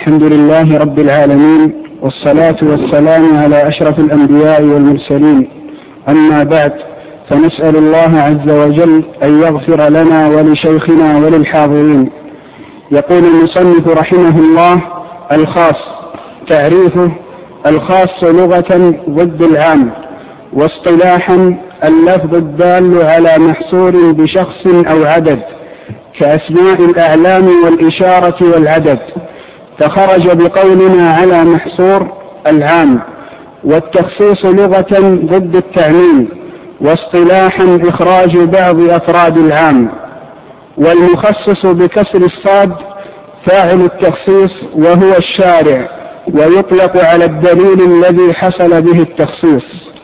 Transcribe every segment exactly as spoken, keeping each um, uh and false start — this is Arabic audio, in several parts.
الحمد لله رب العالمين، والصلاة والسلام على أشرف الأنبياء والمرسلين. أما بعد، فنسأل الله عز وجل أن يغفر لنا ولشيخنا وللحاضرين. يقول المصنف رحمه الله: الخاص. تعريفه: الخاص لغة ضد العام، واصطلاحا اللفظ الدال على محصور بشخص أو عدد، كأسماء الأعلام والإشارة والعدد، فخرج بقولنا على محصور العام. والتخصيص لغة ضد التعميم، واصطلاحا إخراج بعض أفراد العام. والمخصص بكسر الصاد فاعل التخصيص وهو الشارع، ويطلق على الدليل الذي حصل به التخصيص.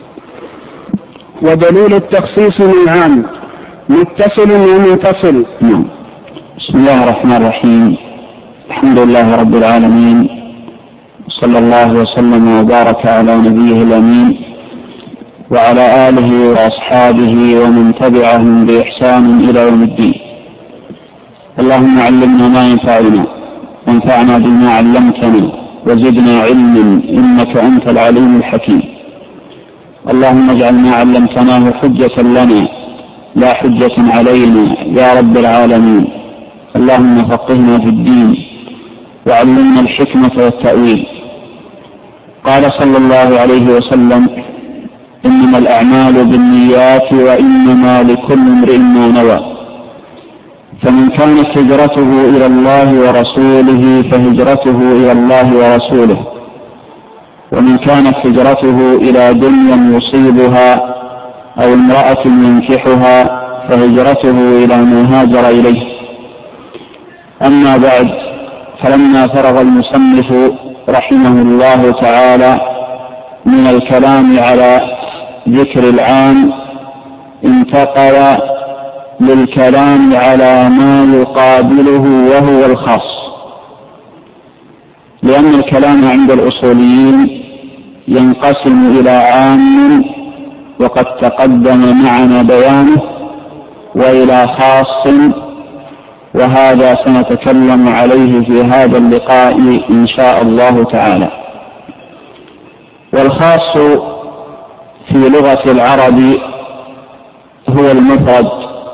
ودليل التخصيص نوعان: متصل ومنفصل. بسم الله الرحمن الرحيم. الحمد لله رب العالمين، صلى الله وسلم وبارك على نبيه الأمين وعلى آله وأصحابه ومن تبعهم بإحسان إلى يوم الدين. اللهم علمنا ما ينفعنا، وانفعنا بما علمتنا، وزدنا علما، إنك أنت العليم الحكيم. اللهم اجعل ما علمتناه حجة لنا لا حجة علينا يا رب العالمين. اللهم فقهنا في الدين وعلمنا الحكمة والتأويل. قال صلى الله عليه وسلم: إنما الأعمال بالنيات وإنما لكل امرئ ما نوى، فمن كانت هجرته إلى الله ورسوله فهجرته إلى الله ورسوله، ومن كانت هجرته إلى دنيا يصيبها أو امرأة ينكحها فهجرته إلى ما هاجر إليه. أما بعد، فلما فرغ المصنف رحمه الله تعالى من الكلام على ذكر العام، انتقل للكلام على ما يقابله وهو الخاص، لأن الكلام عند الأصوليين ينقسم إلى عام وقد تقدم معنا بيانه، وإلى خاص، وهذا سنتكلم عليه في هذا اللقاء إن شاء الله تعالى. والخاص في لغة العرب هو المفرد،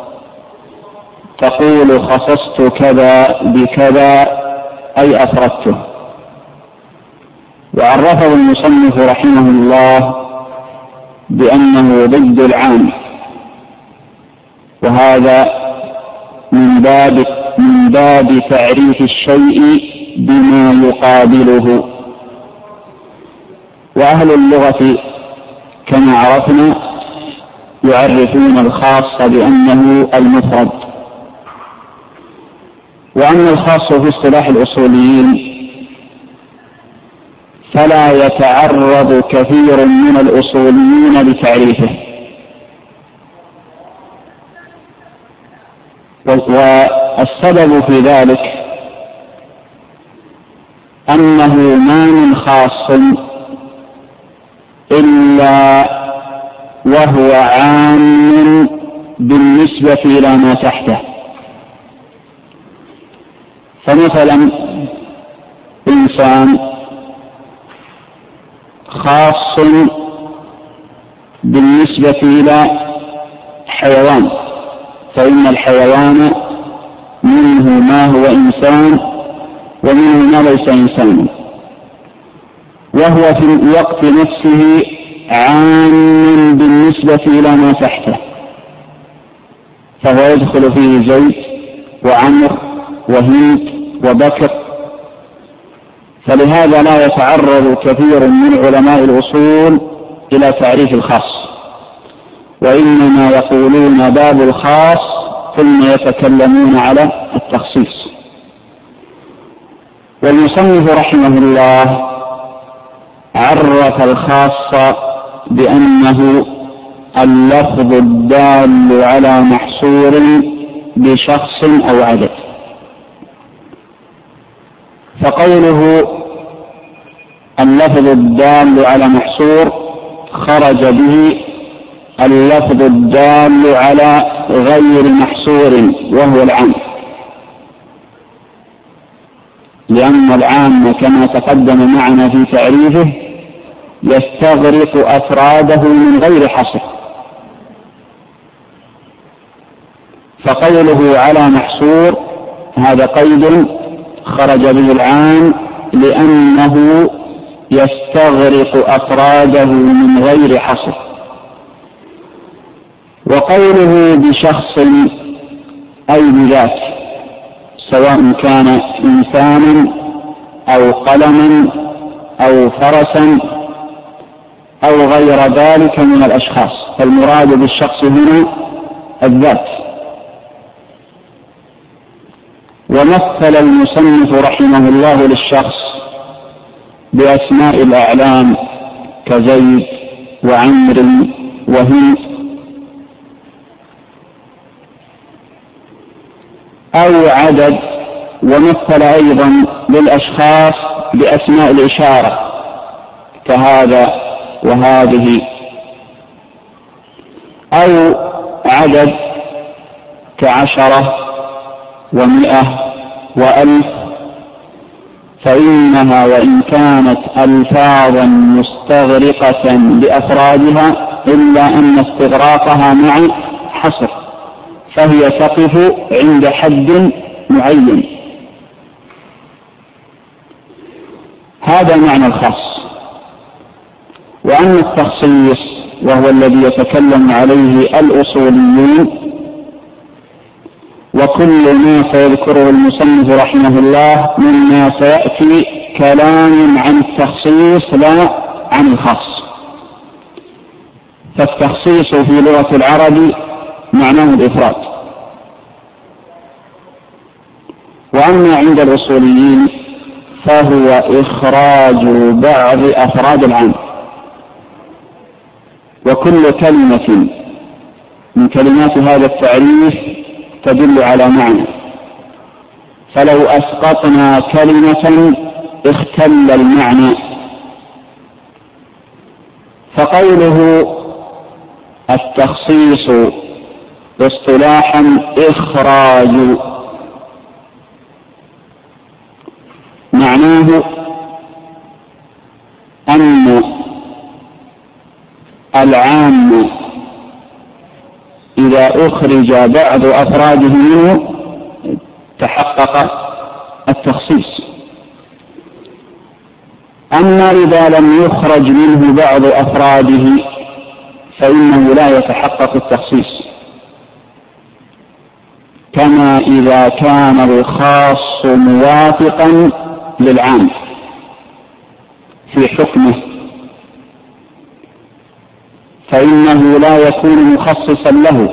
تقول خصصت كذا بكذا أي أفردته. وعرفه المصنف رحمه الله بأنه ضد العام، وهذا من باب من باب تعريف الشيء بما يقابله. وأهل اللغة كما عرفنا يعرفون الخاص بأنه المفرد. وأما الخاص في اصطلاح الأصوليين فلا يتعرض كثير من الأصوليين لتعريفه، والسبب في ذلك أنه ما من خاص إلا وهو عام بالنسبة إلى ما تحته. فمثلا إنسان خاص بالنسبة إلى حيوان، فإن الحيوان منه ما هو إنسان ومنه ما ليس إنسانا، وهو في الوقت نفسه عام بالنسبة إلى ما تحته، فهو يدخل فيه زيد وعمر وهند وبكر. فلهذا لا يتعرض كثير من علماء الأصول إلى تعريف الخاص، وإنما يقولون باب الخاص ثم يتكلمون على التخصيص. والمصنف رحمه الله عرف الخاص بأنه اللفظ الدال على محصور بشخص أو عدد. فقوله اللفظ الدال على محصور خرج به اللفظ الدال على غير محصور وهو العام، لأن العام كما تقدم معنا في تعريفه يستغرق أفراده من غير حصر، فقوله على محصور هذا قيد خرج به العام لأنه يستغرق أفراده من غير حصر. وقوله بشخص أي بذات، سواء كان إنسانا أو قلما أو فرسا أو غير ذلك من الأشخاص، فالمراد بالشخص هنا الذات. ومثل المصنف رحمه الله للشخص بأسماء الأعلام كزيد وعمر وهند، أو عدد. ومثل أيضا للأشخاص بأسماء الإشارة كهذا وهذه، أو عدد كعشرة ومئة وألف، فإنها وإن كانت ألفاظا مستغرقة لأفرادها إلا أن استغراقها مع حصر، فهي تقف عند حد معين. هذا معنى الخاص. وأما التخصيص وهو الذي يتكلم عليه الأصوليون، وكل ما سيذكره المصنف رحمه الله مما سيأتي كلام عن التخصيص لا عن الخاص. فالتخصيص في لغة العرب معناه الإفراد، وأما عند الأصوليين فهو إخراج بعض أفراد العام. وكل كلمة من كلمات هذا التعريف تدل على معنى، فلو أسقطنا كلمة اختل المعنى. فقوله التخصيص اصطلاحا إخراج، معناه أن العام إذا أخرج بعض أفراده منه تحقق التخصيص. أما إذا لم يخرج منه بعض أفراده فإنه لا يتحقق التخصيص، كما إذا كان الخاص موافقا للعام في حكمه فإنه لا يكون مخصصا له،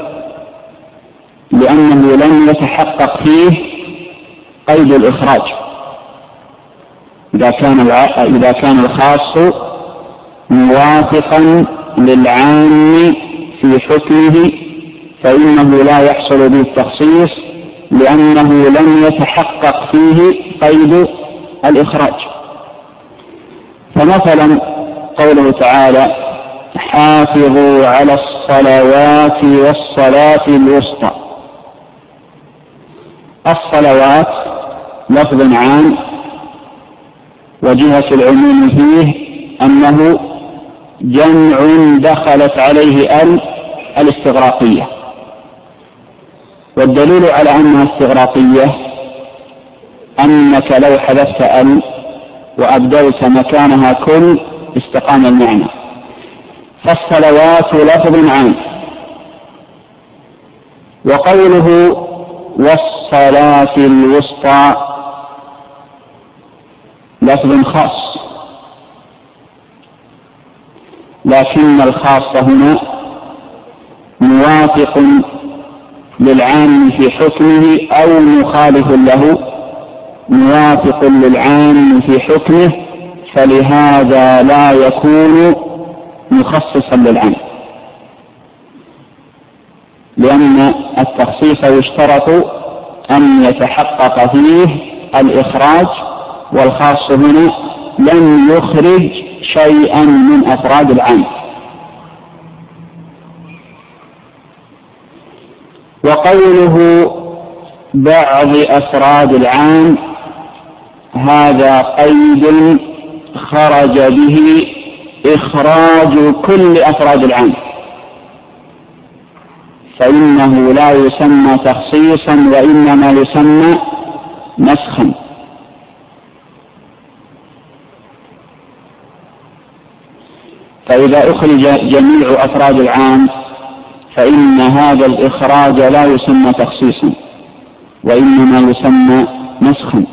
لأنه لم يتحقق فيه قيد الإخراج. إذا كان إذا كان الخاص موافقا للعام في حكمه فإنه لا يحصل به التخصيص، لأنه لم يتحقق فيه قيد الإخراج. فمثلا قوله تعالى: حافظوا على الصلوات والصلاة الوسطى. الصلوات لفظ عام، وجهة العموم فيه أنه جمع دخلت عليه ال الاستغراقية، والدليل على أنها استغراقية أنك لو حذفت ال وأبدلت مكانها كل استقام المعنى. فالصلوات لفظ عام. وقوله والصلاة الوسطى لفظ خاص، لكن الخاص هنا موافق للعام في حكمه أو مخالف له، موافق للعام في حكمه، فلهذا لا يكون مخصصا للعام، لأن التخصيص يشترط أن يتحقق فيه الإخراج، والخاص هنا لم يخرج شيئا من أفراد العام. وقوله بعض أفراد العام، هذا قيد خرج به إخراج كل أفراد العام، فإنه لا يسمى تخصيصا وإنما يسمى نسخا. فإذا أخرج جميع أفراد العام فإن هذا الإخراج لا يسمى تخصيصا وإنما يسمى نسخا.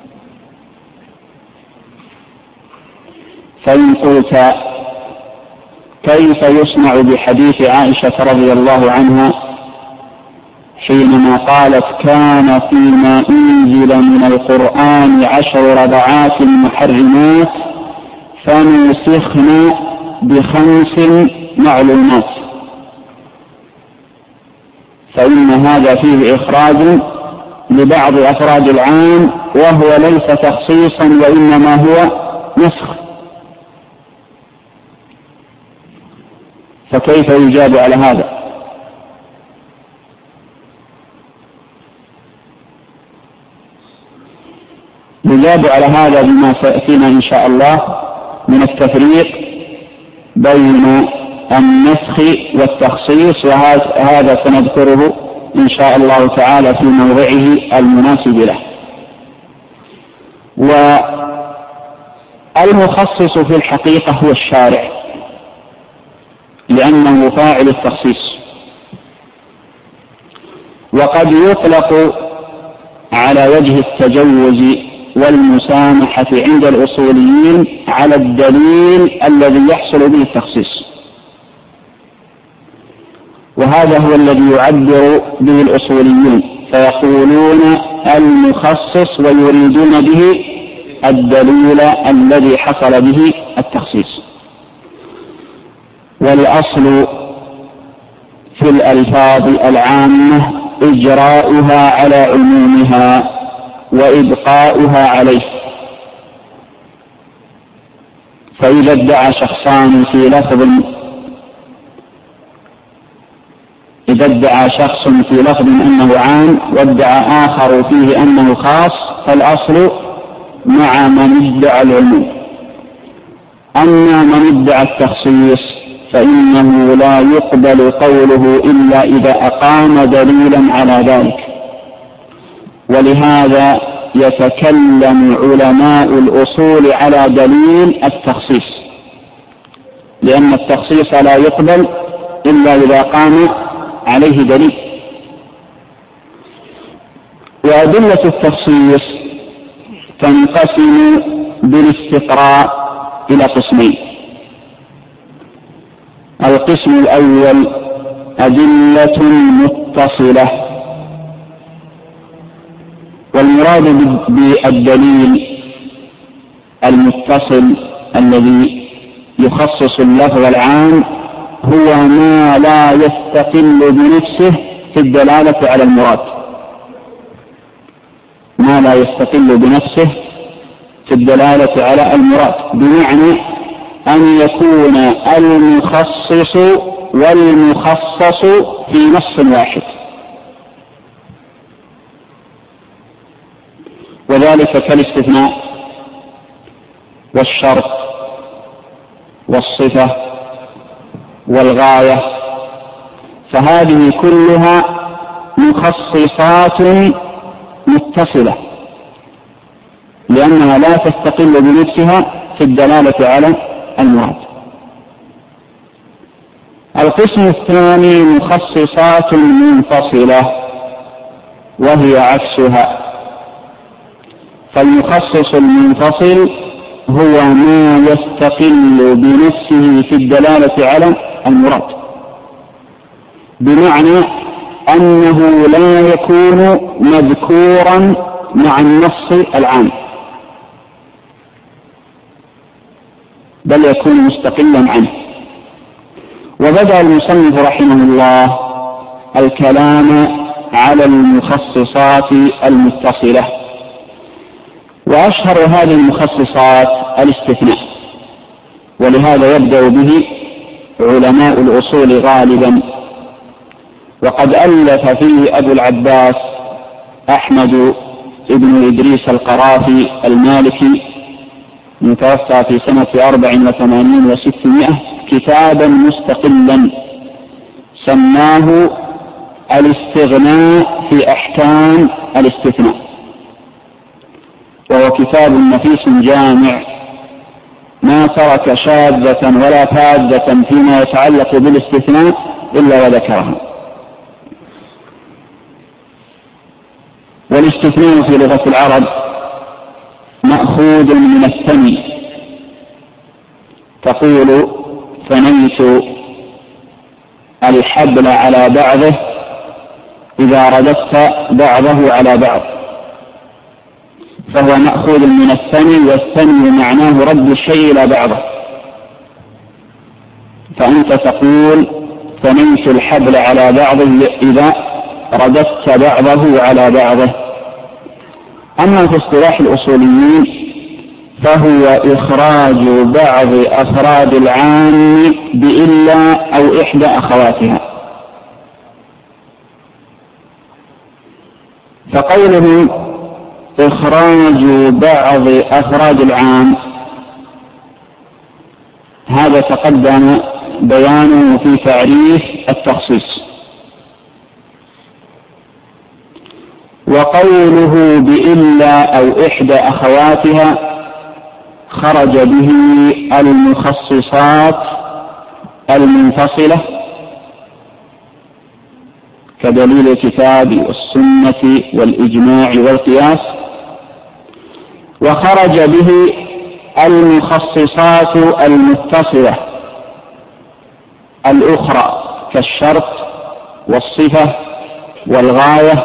فإن قلت كيف يصنع بحديث عائشة رضي الله عنها حينما قالت كان فيما أنزل من القرآن عشر رضعات محرمات فنسخن بخمس معلومات، فإن هذا فيه إخراج لبعض أفراد العام وهو ليس تخصيصا وإنما هو نسخ. فكيف يجاب على هذا؟ يجاب على هذا بما سيأتينا إن شاء الله من التفريق بين النسخ والتخصيص، وهذا سنذكره إن شاء الله تعالى في موضعه المناسب له. والمخصص في الحقيقة هو الشارع لأنه فاعل التخصيص، وقد يطلق على وجه التجوز والمسامحة عند الأصوليين على الدليل الذي يحصل به التخصيص، وهذا هو الذي يعبر به الأصوليون فيقولون المخصص ويريدون به الدليل الذي حصل به التخصيص. والأصل في الألفاظ العامة إجراؤها على عمومها وإبقاؤها عليه. فإذا ادعى شخصان في لفظ إذا ادعى شخص في لفظ أنه عام وادعى آخر فيه أنه خاص فالأصل مع من ادعى العموم. أما من ادعى التخصيص فإنه لا يقبل قوله إلا إذا أقام دليلا على ذلك. ولهذا يتكلم علماء الأصول على دليل التخصيص، لأن التخصيص لا يقبل إلا إذا قام عليه دليل. وأدلة التخصيص تنقسم بالاستقراء إلى قسمين. القسم الأول أدلة متصلة، والمراد بالدليل المتصل الذي يخصص اللفظ العام هو ما لا يستقل بنفسه في الدلالة على المراد، ما لا يستقل بنفسه في الدلالة على المراد، بمعنى أن يكون المخصص والمخصص في نص واحد، وذلك كالاستثناء والشرط والصفة والغاية، فهذه كلها مخصصات متصلة لأنها لا تستقل بنفسها في الدلالة على المراد. القسم الثاني مخصصات منفصلة وهي عكسها. فالمخصص المنفصل هو ما يستقل بنفسه في الدلالة على المراد، بمعنى أنه لا يكون مذكورا مع النص العام بل يكون مستقلا عنه. وبدأ المصنف رحمه الله الكلام على المخصصات المتصلة، وأشهر هذه المخصصات الاستثناء، ولهذا يبدأ به علماء الأصول غالبا. وقد ألف فيه أبو العباس أحمد ابن إدريس القرافي المالكي متوفى في سنة أربع وثمانين وستمائة كتابا مستقلا سماه الاستغناء في أحكام الاستثناء، وهو كتاب نفيس جامع ما ترك شاذة ولا فاذة فيما يتعلق بالاستثناء إلا وذكرها. والاستثناء في لغة العرب مأخوذ من الثني، تقول ثنيت الحبل على بعضه إذا رددت بعضه على بعض، فهو مأخوذ من الثني، والثني معناه رد الشيء إلى بعضه، فأنت تقول ثنيت الحبل على بعضه إذا رددت بعضه على بعضه. أما في اصطلاح الأصوليين فهو إخراج بعض أفراد العام بإلا أو إحدى أخواتها. فقوله إخراج بعض أفراد العام هذا تقدم بيانه في تعريف التخصيص. وقوله بإلا أو إحدى أخواتها خرج به المخصصات المنفصلة كدليل الكتاب والسنة والإجماع والقياس، وخرج به المخصصات المتصلة الأخرى كالشرط والصفة والغاية.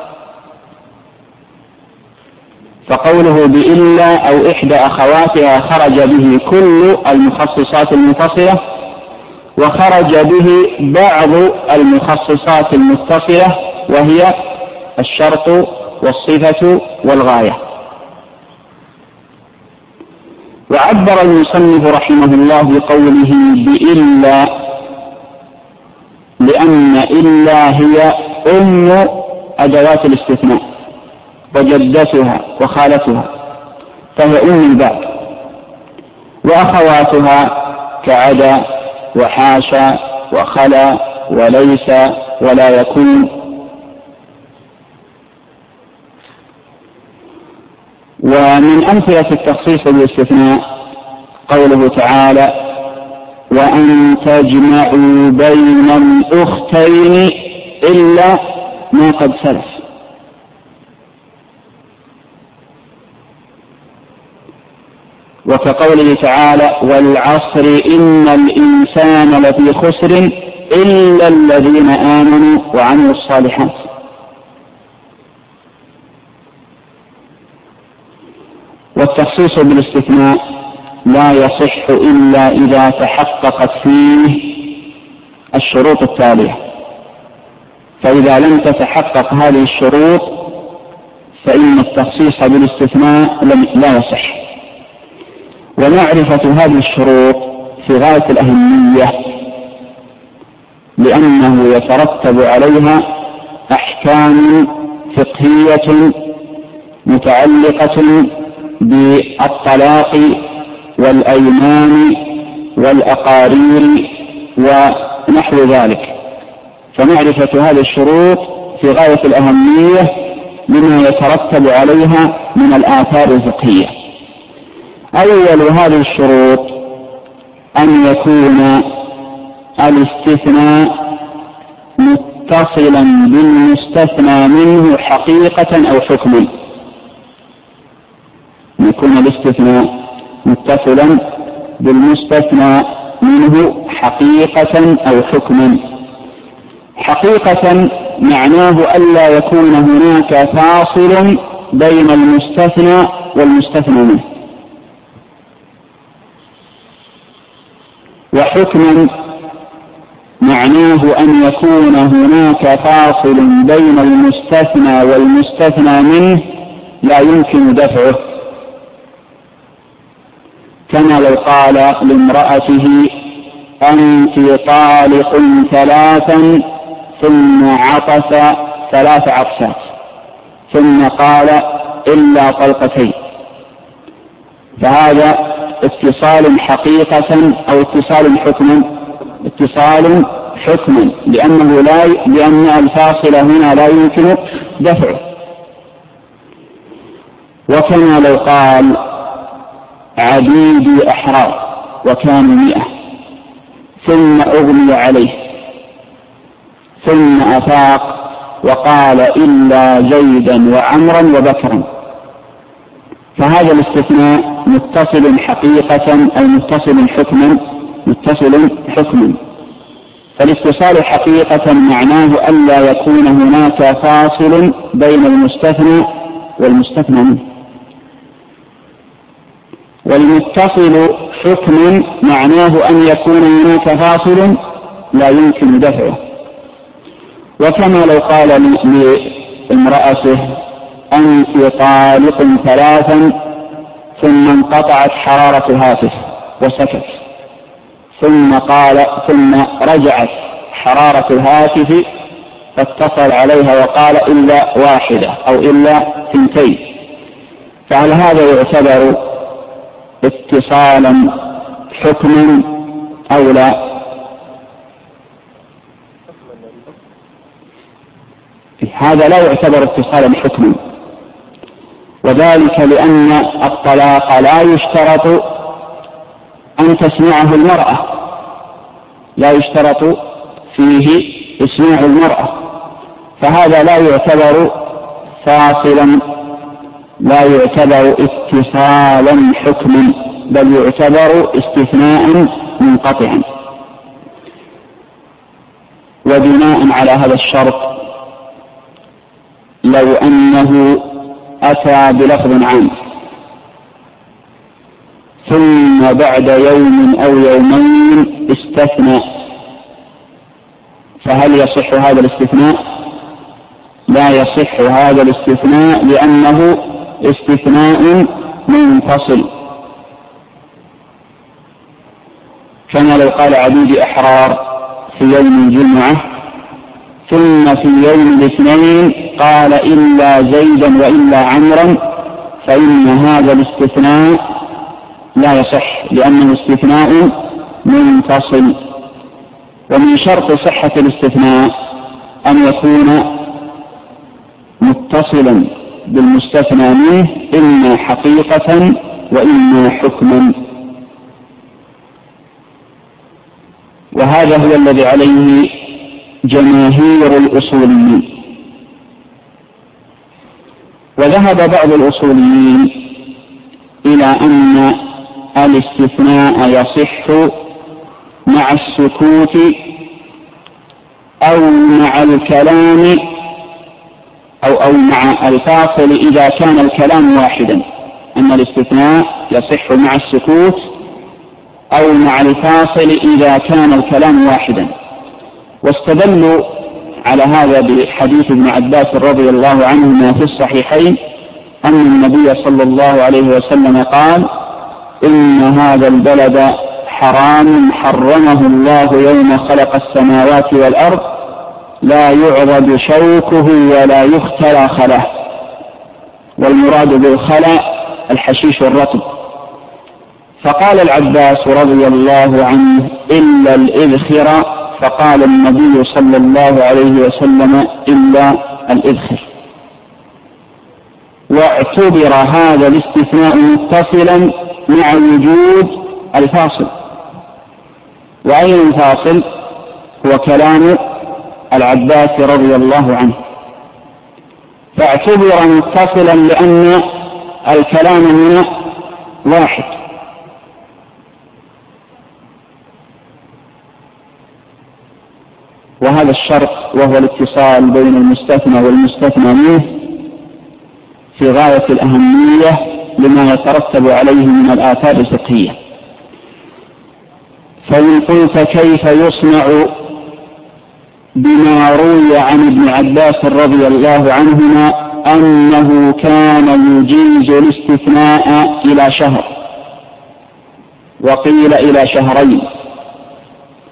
فقوله بإلا أو إحدى أخواتها خرج به كل المخصصات المتصلة، وخرج به بعض المخصصات المتصلة وهي الشرط والصفة والغاية. وعبر المصنف رحمه الله بقوله بإلا لأن إلا هي أم أدوات الاستثناء وجدتها وخالتها، فهي أم الباب، وأخواتها كعدا وحاشا وخلا وليس ولا يكون. ومن أمثلة التخصيص بالاستثناء قوله تعالى وأن تجمعوا بين الأختين إلا ما قد سلف. وكقوله تعالى والعصر إن الإنسان لفي خسر إلا الذين آمنوا وعملوا الصالحات. والتخصيص بالاستثناء لا يصح إلا إذا تحققت فيه الشروط التالية، فإذا لم تتحقق هذه الشروط فإن التخصيص بالاستثناء لا يصح. ومعرفة هذه الشروط في غاية الأهمية، لأنه يترتب عليها أحكام فقهية متعلقة بالطلاق والأيمان والأقارير ونحو ذلك. فمعرفة هذه الشروط في غاية الأهمية لما يترتب عليها من الآثار الفقهية. أول هذه الشروط أن يكون الاستثناء متصلا بالمستثنى منه حقيقة أو حكما. يكون الاستثناء متصلا بالمستثنى منه حقيقة أو حكما. حقيقة معناه ألا يكون هناك فاصل بين المستثنى والمستثنى منه. وحكما معناه أن يكون هناك فاصل بين المستثنى والمستثنى منه لا يمكن دفعه، كما لو قال لامرأته أنت طالق ثلاثا ثم عطس ثلاث عطسات ثم قال إلا طلقتين، فهذا اتصال حقيقة أو اتصال حكما؟ اتصال حكما، لأنه لا لأن الفاصل هنا لا يمكن دفعه. وكما لو قال عبيدي أحرار وكانوا مئة ثم أغمي عليه ثم أفاق وقال إلا زيدا وعمرا وبكرا، فهذا الاستثناء متصل حقيقة أو متصل حكما؟ متصل حكما. فالاتصال حقيقة معناه ألا يكون هناك فاصل بين المستثنى والمستثنى منه، والمتصل حكما معناه أن يكون هناك فاصل لا يمكن دفعه. وكما لو قال لامرأته أنت طالق ثلاثا ثم انقطعت حرارة الهاتف وسكت، ثم قال ثم رجعت حرارة الهاتف فاتصل عليها وقال إلا واحدة أو إلا ثنتين، فهل هذا يعتبر اتصالا حكما أو لا؟ هذا لا يعتبر اتصالا حكما، وذلك لأن الطلاق لا يشترط أن تسمعه المرأة، لا يشترط فيه اسماع المرأة، فهذا لا يعتبر فاصلا، لا يعتبر اتصالا حكما، بل يعتبر استثناء منقطعا. وبناء على هذا الشرط لو أنه أتى بلفظ عام ثم بعد يوم أو يومين استثنى، فهل يصح هذا الاستثناء؟ لا يصح هذا الاستثناء، لأنه استثناء منفصل. كما لو قال عبيدي أحرار في يوم الجمعة ثم في يوم الاثنين قال إلا زيدا وإلا عمرا، فإن هذا الاستثناء لا يصح، لأنه استثناء منفصل. ومن شرط صحة الاستثناء أن يكون متصلا بالمستثنى منه إما حقيقة وإما حكما، وهذا هو الذي عليه جماهير الأصوليين. وذهب بعض الأصوليين إلى أن الاستثناء يصح مع السكوت أو مع الكلام أو, أو مع الفاصل إذا كان الكلام واحدا، أن الاستثناء يصح مع السكوت أو مع الفاصل إذا كان الكلام واحدا. واستدلوا على هذا بحديث ابن عباس رضي الله عنهما في الصحيحين أن النبي صلى الله عليه وسلم قال إن هذا البلد حرام حرمه الله يوم خلق السماوات والأرض لا يعضد شوكه ولا يختلى خله، والمراد بالخلى الحشيش الرطب. فقال العباس رضي الله عنه إلا الإذخر، فقال النبي صلى الله عليه وسلم إلا الإذخر. واعتبر هذا الاستثناء متصلا مع وجود الفاصل، وأين الفاصل؟ هو كلام العباس رضي الله عنه، فاعتبر متصلا لأن الكلام هنا واحد. وهذا الشرط وهو الاتصال بين المستثنى والمستثنى منه في غاية الأهمية لما يترتب عليه من الآثار الفقهية. فإن قلت كيف يصنع بما روي عن ابن عباس رضي الله عنهما أنه كان يجيز الاستثناء إلى شهر، وقيل إلى شهرين،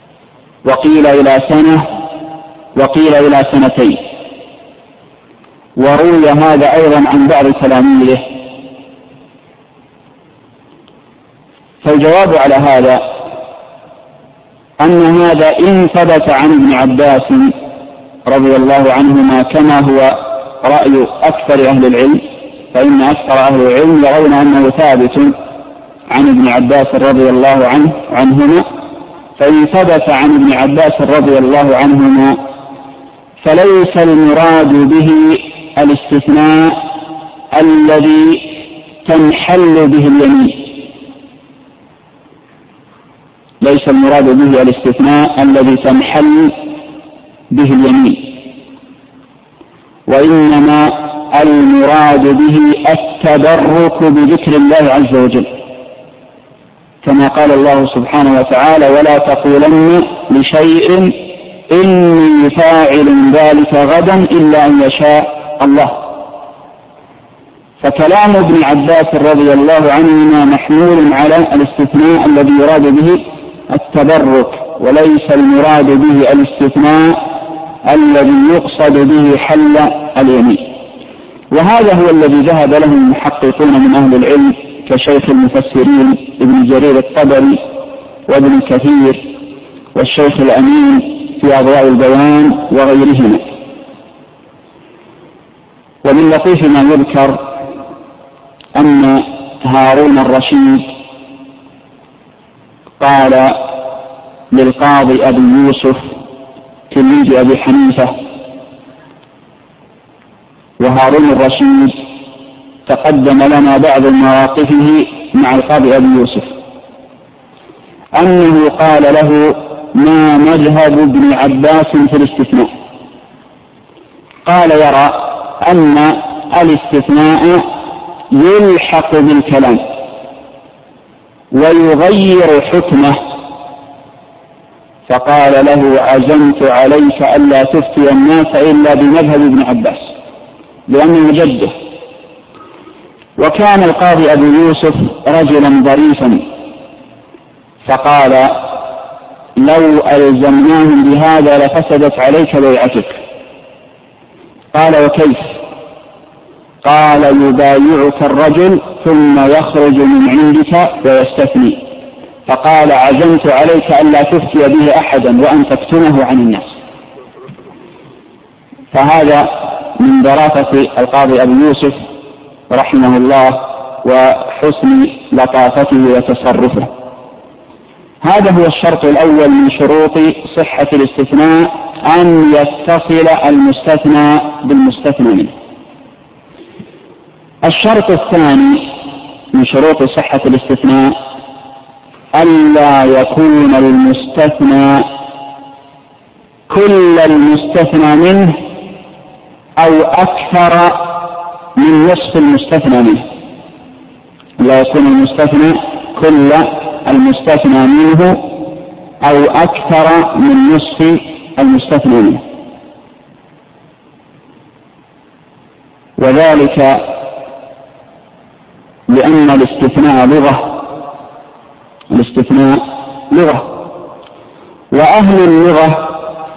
وقيل إلى سنة، وقيل إلى سنتين، وروي هذا أيضا عن بعض تلاميذه. فالجواب على هذا أن هذا إن ثبت عن ابن عباس رضي الله عنهما كما هو رأي أكثر أهل العلم، فإن أكثر أهل العلم يرون أنه ثابت عن ابن عباس رضي الله عنه عنهما، فإن ثبت عن ابن عباس رضي الله عنهما فليس المراد به الاستثناء الذي تنحل به اليمين، ليس المراد به الاستثناء الذي تنحل به اليمين، وإنما المراد به التبرك بذكر الله عز وجل، كما قال الله سبحانه وتعالى: ولا تقولن لشيء إني فاعل ذلك غدا إلا أن يشاء الله. فكلام ابن عباس رضي الله عنهما محمول على الاستثناء الذي يراد به التبرك، وليس المراد به الاستثناء الذي يقصد به حل اليمين. وهذا هو الذي ذهب له المحققون من أهل العلم كشيخ المفسرين ابن جرير الطبري وابن كثير والشيخ الأمين في أضواء البيان وغيرهما. ومن لطيف ما يذكر أن هارون الرشيد قال للقاضي أبي يوسف تلميذ أبي حنيفة، وهارون الرشيد تقدم لنا بعض مواقفه مع القاضي أبي يوسف، أنه قال له: ما مذهب ابن عباس في الاستثناء؟ قال: يرى أن الاستثناء يلحق بالكلام ويغير حكمه. فقال له: عزمت عليك ألا تفتي الناس إلا بمذهب ابن عباس، لأنه جده. وكان القاضي أبو يوسف رجلا ظريفا، فقال: لو ألزمناهم بهذا لفسدت عليك بيعتك. قال: وكيف؟ قال: يبايعك الرجل ثم يخرج من عندك ويستثني. فقال: عزمت عليك ألا تفتي به أحدا وأن تكتمه عن الناس. فهذا من ظرافة القاضي أبو يوسف رحمه الله وحسن لطافته وتصرفه. هذا هو الشرط الأول من شروط صحة الاستثناء، أن يتصل المستثنى بالمستثنى منه. الشرط الثاني من شروط صحة الاستثناء ألا يكون المستثنى كل المستثنى منه أو أكثر من نصف المستثنى منه. لا يكون المستثنى كل المستثنى منه أو أكثر من نصف المستثنى منه، وذلك لأن الاستثناء لغة الاستثناء لغة وأهل اللغة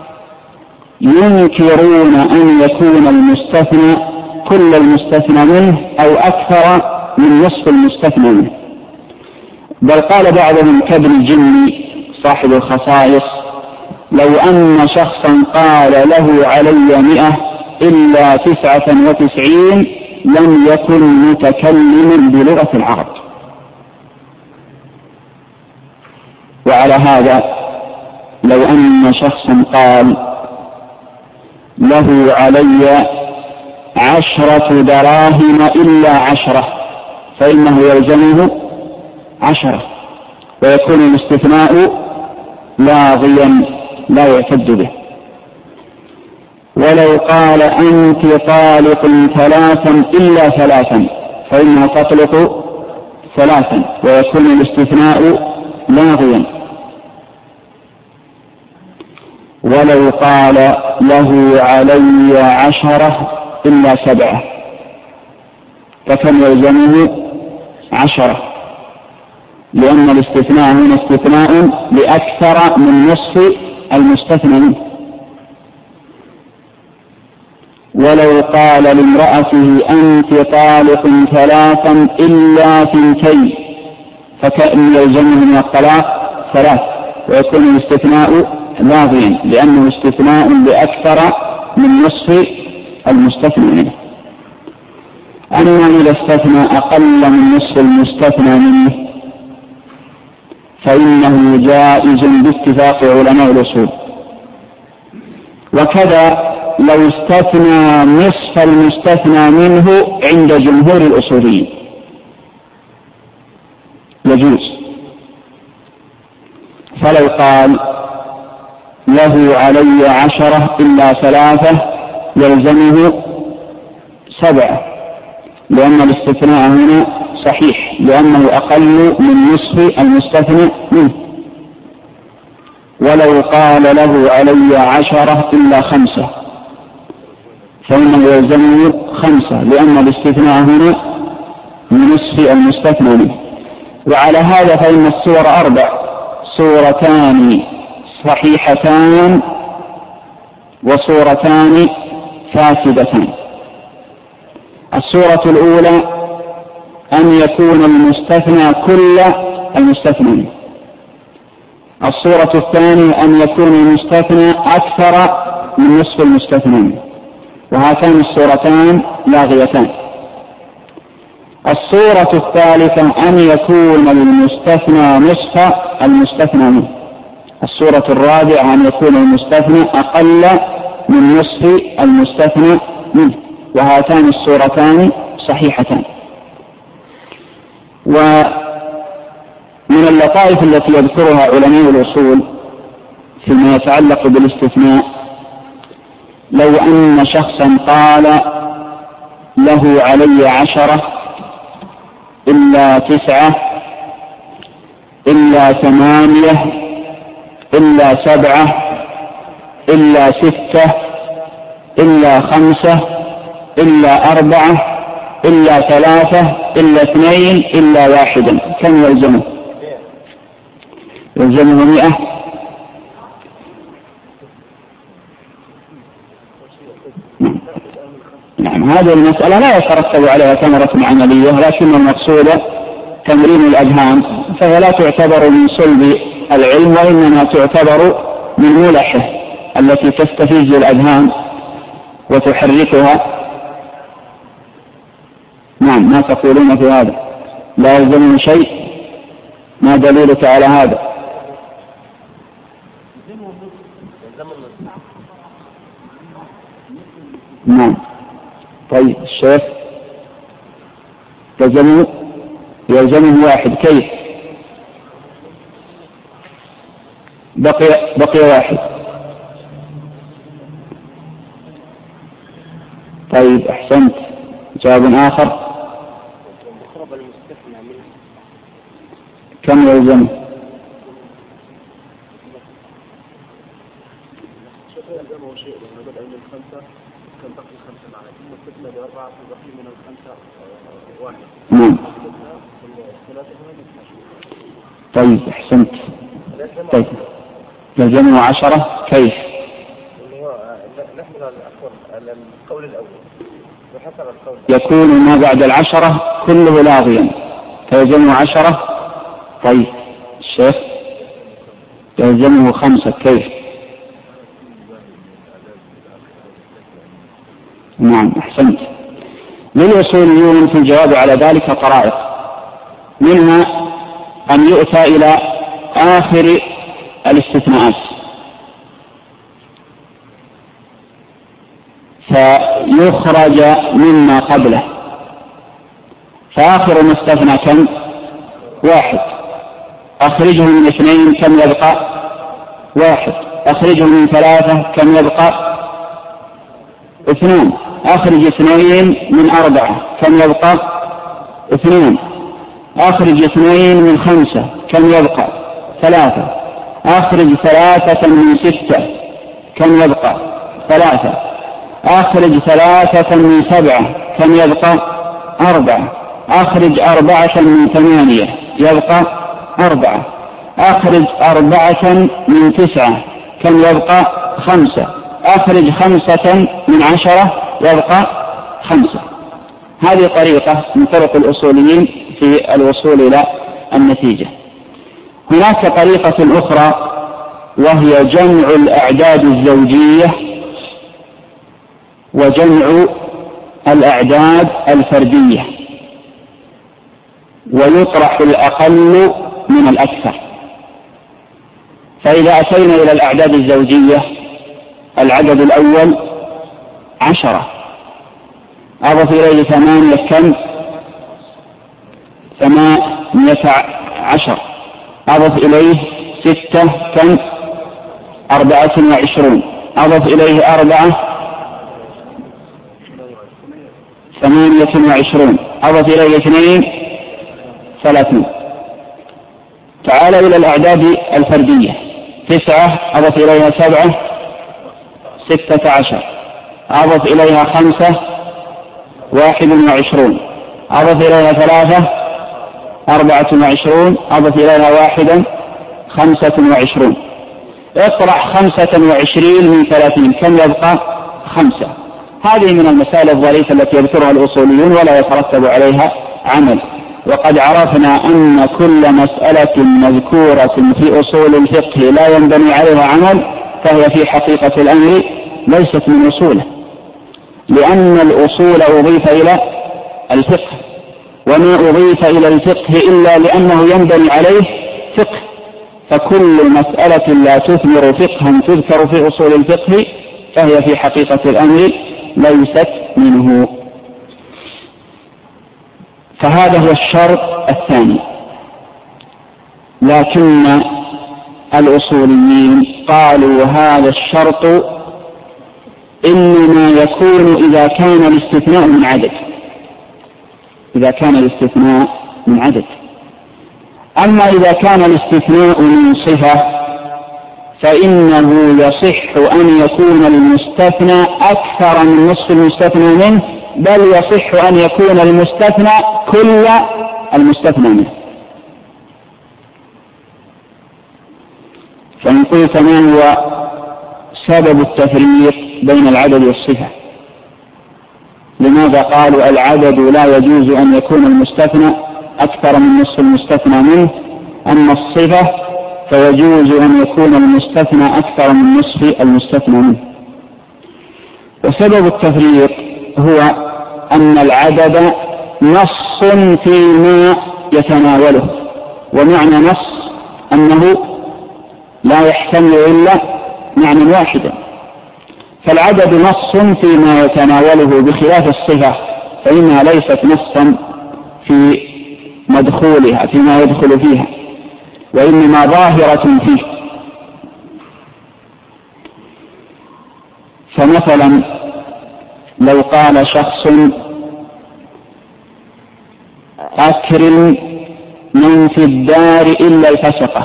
ينكرون أن يكون المستثنى كل المستثنى منه أو أكثر من نصف المستثنى منه. بل قال بعضهم كابن الجني صاحب الخصائص: لو أن شخصا قال له علي مئة إلا تسعة وتسعين لم يكن متكلما بلغة العرب. وعلى هذا لو أن شخصا قال له علي عشرة دراهم إلا عشرة فإنه يلزمه عشرة، ويكون الاستثناء لاغيا لا يعتد به. ولو قال أنت طالق ثلاثا إلا ثلاثا فإنه تطلق ثلاثا ويكون الاستثناء لاغيا. ولو قال له علي عشرة إلا سبعة فكم يلزمه عشرة، لأن الاستثناء هنا استثناء لأكثر من نصف المستثنى منه. ولو قال لامرأته أنت طالق ثلاثا إلا ثنتين فكأن يلزمه من الطلاق ثلاث، ويكون الاستثناء لاغيا لأنه استثناء لأكثر من نصف المستثنى منه. أما إذا استثنى أقل من نصف المستثنى منه فإنه جائز باتفاق علماء الأصول. وكذا لو استثنى نصف المستثنى منه عند جمهور الأصوليين يجوز. فلو قال له علي عشرة إلا ثلاثة يلزمه سبعة، لأن الاستثناء هنا صحيح لأنه أقل من نصف المستثنى منه. ولو قال له علي عشرة إلا خمسة فإنه يلزمه خمسة لأن الاستثناء هنا من نصف المستثنى منه. وعلى هذا فإن الصور أربع: صورتان صحيحتان وصورتان فاسدتان. الصورة الأولى أن يكون المستثنى كل المستثنى منه. الصورة الثانية أن يكون المستثنى أكثر من نصف المستثنى منه، وهاتان الصورتان لاغيتان. الصورة الثالثة أن يكون المستثنى نصف المستثنى منه. الصورة الرابعة أن يكون المستثنى أقل من نصف المستثنى منه، وهاتان الصورتان صحيحتان. ومن اللطائف التي يذكرها علماء الأصول فيما يتعلق بالاستثناء لو أن شخصا قال له علي عشرة إلا تسعة إلا ثمانية إلا سبعة إلا ستة إلا خمسة إلا أربعة إلا ثلاثة إلا اثنين إلا واحدا، كم يلزمه؟ يلزمه مئة. نعم، هذه المسألة لا يترتب عليها ثمرة عملية، لكن المقصود تمرين الأذهان، فهي لا تعتبر من صلب العلم وإنما تعتبر من ملحه التي تستفز الأذهان وتحركها. نعم، ما تقولون في هذا؟ لا يلزمه شيء؟ ما دليلك على هذا؟ نعم. طيب الشيخ يلزمه يلزمه واحد، كيف؟ بقي بقي واحد. طيب أحسنت. جواب آخر. كم يلزمه؟ نعم. طيب أحسنت. طيب يلزمه عشرة، كيف؟ يكون ما بعد العشرة كله لاغيا فيلزمه عشرة. طيب الشيخ يلزمه خمسة، كيف؟ نعم أحسنت. للأصوليين في الجواب على ذلك طرائق، منها أن يؤتى إلى آخر الاستثناءات فيخرج مما قبله، فآخر ما استثنى كم؟ واحد. أخرجه من اثنين، كم يبقى؟ واحد. أخرجه من ثلاثة، كم يبقى؟ اثنين. أخرج اثنين من أربعة، كم يبقى؟ اثنين. أخرج اثنين من خمسة، كم يبقى؟ ثلاثة. أخرج ثلاثة من ستة، كم يبقى؟ ثلاثة. أخرج ثلاثة من سبعة، كم يبقى؟ أربعة. أخرج أربعة من ثمانية، يبقى أربعة. أخرج أربعة من تسعة، كم يبقى؟ خمسة. أخرج خمسة من عشرة، يبقى خمسة. هذه طريقة من طرق الأصوليين في الوصول إلى النتيجة. هناك طريقة أخرى وهي جمع الأعداد الزوجية وجمع الأعداد الفردية، ويطرح الأقل من الأكثر. فإذا أتينا إلى الأعداد الزوجية، العدد الأول عشرة، أضف إليه ثمانية كم؟ ثمانية عشر، أضف إليه ستة كم؟ أربعة وعشرون، أضف إليه أربعة ثمانية وعشرون، أضف إليه اثنين ثلاثين. تعال إلى الأعداد الفردية، تسعة أضف إليها سبعة ستة عشر، أضف إليها خمسة واحد وعشرون، أضف إليها ثلاثة أربعة وعشرون، أضف إليها واحدا خمسة وعشرون. اطرح خمسة وعشرين من ثلاثين، كم يبقى؟ خمسة. هذه من المسائل الظريفة التي يذكرها الأصوليون ولا يترتب عليها عمل. وقد عرفنا أن كل مسألة مذكورة في أصول الفقه لا ينبني عليها عمل فهي في حقيقة الأمر ليست من أصوله، لأن الأصول أضيف إلى الفقه، وما أضيف إلى الفقه إلا لأنه ينبني عليه فقه. فكل مسألة لا تثمر فقها تذكر في أصول الفقه فهي في حقيقة الأمر ليست منه. فهذا هو الشرط الثاني. لكن الأصوليين قالوا هذا الشرط إنما يكون إذا كان الاستثناء من عدد، إذا كان الاستثناء من عدد. أما إذا كان الاستثناء من صفة فإنه يصح أن يكون المستثنى أكثر من نصف المستثنى منه، بل يصح أن يكون المستثنى كل المستثنى منه. فإن قلت ما هو سبب التفريق بين العدد والصفة؟ لماذا قالوا العدد لا يجوز أن يكون المستثنى أكثر من نصف المستثنى منه، أما الصفة فيجوز أن يكون المستثنى أكثر من نصف المستثنى منه؟ وسبب التفريق هو أن العدد نص فيما يتناوله، ومعنى نص أنه لا يحتمل إلا معنى واحدا، فالعدد نص فيما يتناوله بخلاف الصفة فإنها ليست نصا في مدخولها فيما يدخل فيها، وإنما ظاهرة فيه. فمثلا لو قال شخص أكرم من في الدار إلا الفسقة،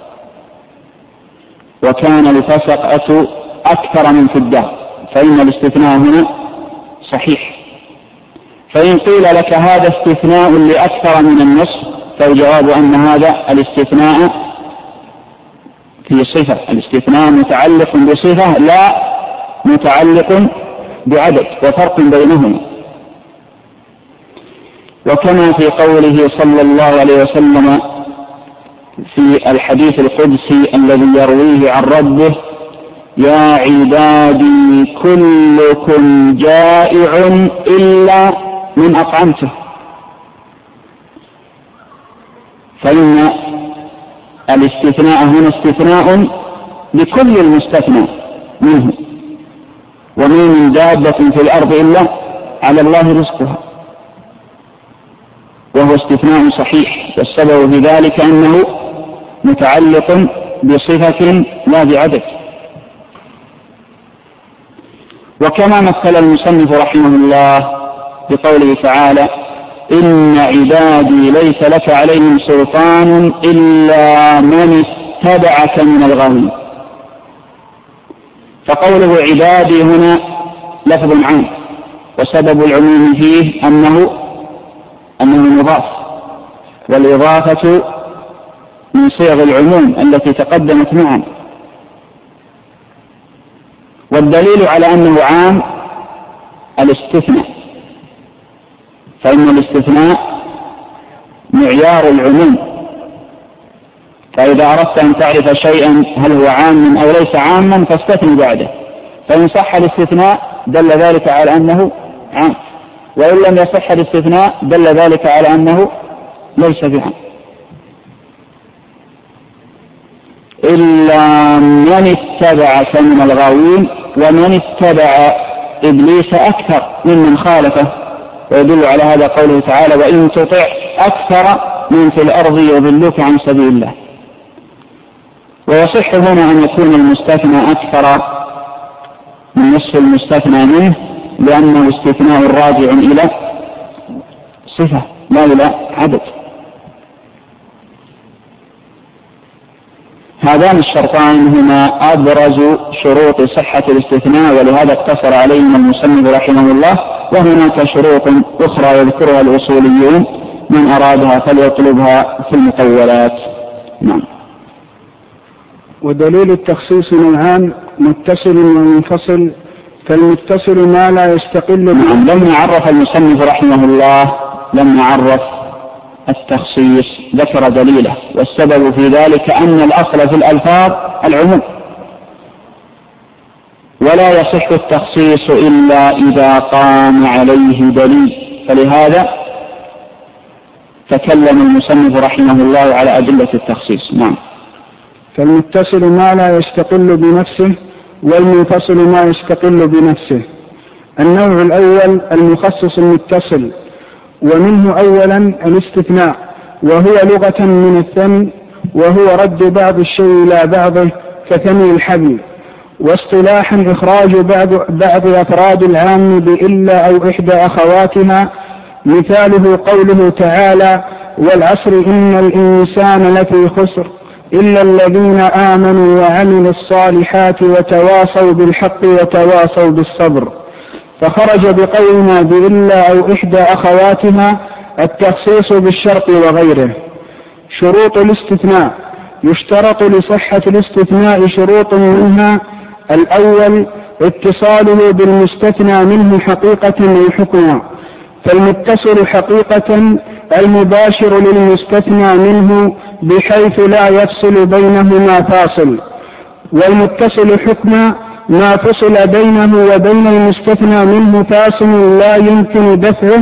وكان الفسقة أكثر من في الدار، فإن الاستثناء هنا صحيح. فإن قيل لك هذا استثناء لأكثر من النصف، فالجواب أن هذا الاستثناء في صفة، الاستثناء متعلق بصفة لا متعلق بعدد، وفرق بينهما. وكما في قوله صلى الله عليه وسلم في الحديث القدسي الذي يرويه عن ربه: يا عبادي كلكم جائع إلا من أطعمته، فإن الاستثناء هنا استثناء لكل المستثنى منه، وما من دابة في الأرض إلا على الله رزقها، وهو استثناء صحيح. والسبب في ذلك أنه متعلق بصفة لا بعدد. وكما مثل المصنف رحمه الله بقوله تعالى: إن عبادي ليس لك عليهم سلطان إلا من اتبعك من الغاوين. فقوله عبادي هنا لفظ عام، وسبب العموم فيه أنه أنه مضاف، والإضافة من صيغ العموم التي تقدمت معا. والدليل على أنه عام الاستثناء، فإن الاستثناء معيار العموم، فإذا أردت أن تعرف شيئا هل هو عام أو ليس عاما فاستثني بعده، فإن صح الاستثناء دل ذلك على أنه عام، وإن لم يصح الاستثناء دل ذلك على أنه ليس بعام. إلا من اتبعك من الغاوين، ومن اتبع إبليس أكثر ممن خالفه، ويدل على هذا قوله تعالى: وإن تطع أكثر من في الأرض يضلوك عن سبيل الله. ويصح هنا أن يكون المستثنى أكثر من نصف المستثنى منه، لأنه استثناء راجع إلى صفة لا إلى عدد. هذان الشرطان هما أبرز شروط صحة الاستثناء، ولهذا اقتصر عليهم المصنف رحمه الله، وهناك شروط أخرى يذكرها الأصوليون، من أرادها فليطلبها في المطولات. نعم. ودليل التخصيص نوعان: متصل ومنفصل. فالمتصل ما لا يستقل. نعم. لما عرف المصنف رحمه الله لما عرف التخصيص ذكر دليله، والسبب في ذلك أن الأصل في الألفاظ العموم، ولا يصح التخصيص إلا إذا قام عليه دليل، فلهذا تكلم المصنف رحمه الله على أدلة التخصيص. نعم. فالمتصل ما لا يستقل بنفسه، والمنفصل ما يستقل بنفسه. النوع الأول المخصص المتصل، ومنه أولا الاستثناء، وهو لغة من الثني، وهو رد بعض الشيء إلى بعضه كثني الحبل، واصطلاحا إخراج بعض, بعض أفراد العام بإلا أو إحدى أخواتها. مثاله قوله تعالى: والعصر إن الإنسان لفي خسر إلا الذين آمنوا وعملوا الصالحات وتواصوا بالحق وتواصوا بالصبر. فخرج بقولنا بإلا أو إحدى أخواتها التخصيص بالشرط وغيره. شروط الاستثناء: يشترط لصحة الاستثناء شروط، منها: الأول اتصاله بالمستثنى منه حقيقة أو حكما، فالمتصل حقيقة المباشر للمستثنى منه بحيث لا يفصل بينهما فاصل، والمتصل حكما ما فصل بينه وبين المستثنى منه فاصل لا يمكن دفعه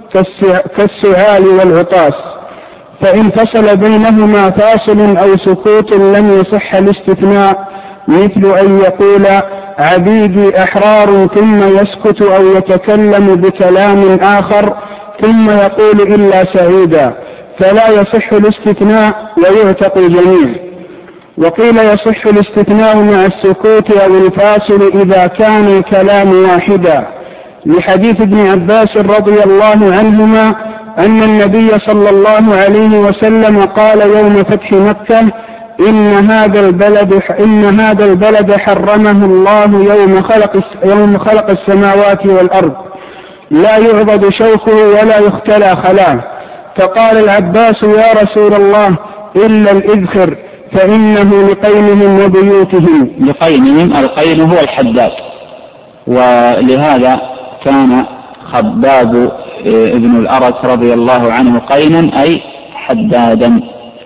كالسعال والعطاس، فإن فصل بينهما فاصل أو سكوت لم يصح الاستثناء، مثل أن يقول عبيدي أحرار ثم يسكت، أو يتكلم بكلام آخر ثم يقول إلا سعيدا، فلا يصح الاستثناء ويعتق الجميع. وقيل يصح الاستثناء مع السكوت أو الفاصل إذا كان الكلام واحدا، لحديث ابن عباس رضي الله عنهما أن النبي صلى الله عليه وسلم قال يوم فتح مكة: إن هذا البلد إن هذا البلد حرمه الله يوم خلق يوم خلق السماوات والأرض، لا يعبد شوكه ولا يختلى خلاه. فقال العباس: يا رسول الله إلا الإذخر فإنه لقينهم وبيوتهم. لقينهم، القين هو الحداد، ولهذا كان خباب ابن الأرت رضي الله عنه قينا أي حدادا.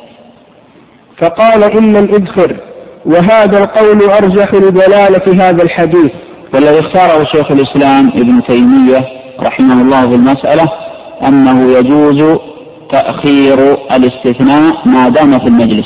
فقال إلا الإذخر، وهذا القول أرجح لدلالة هذا الحديث. والذي اختاره شيخ الإسلام ابن تيمية رحمه الله في المسألة أنه يجوز تأخير الاستثناء ما دام في المجلس،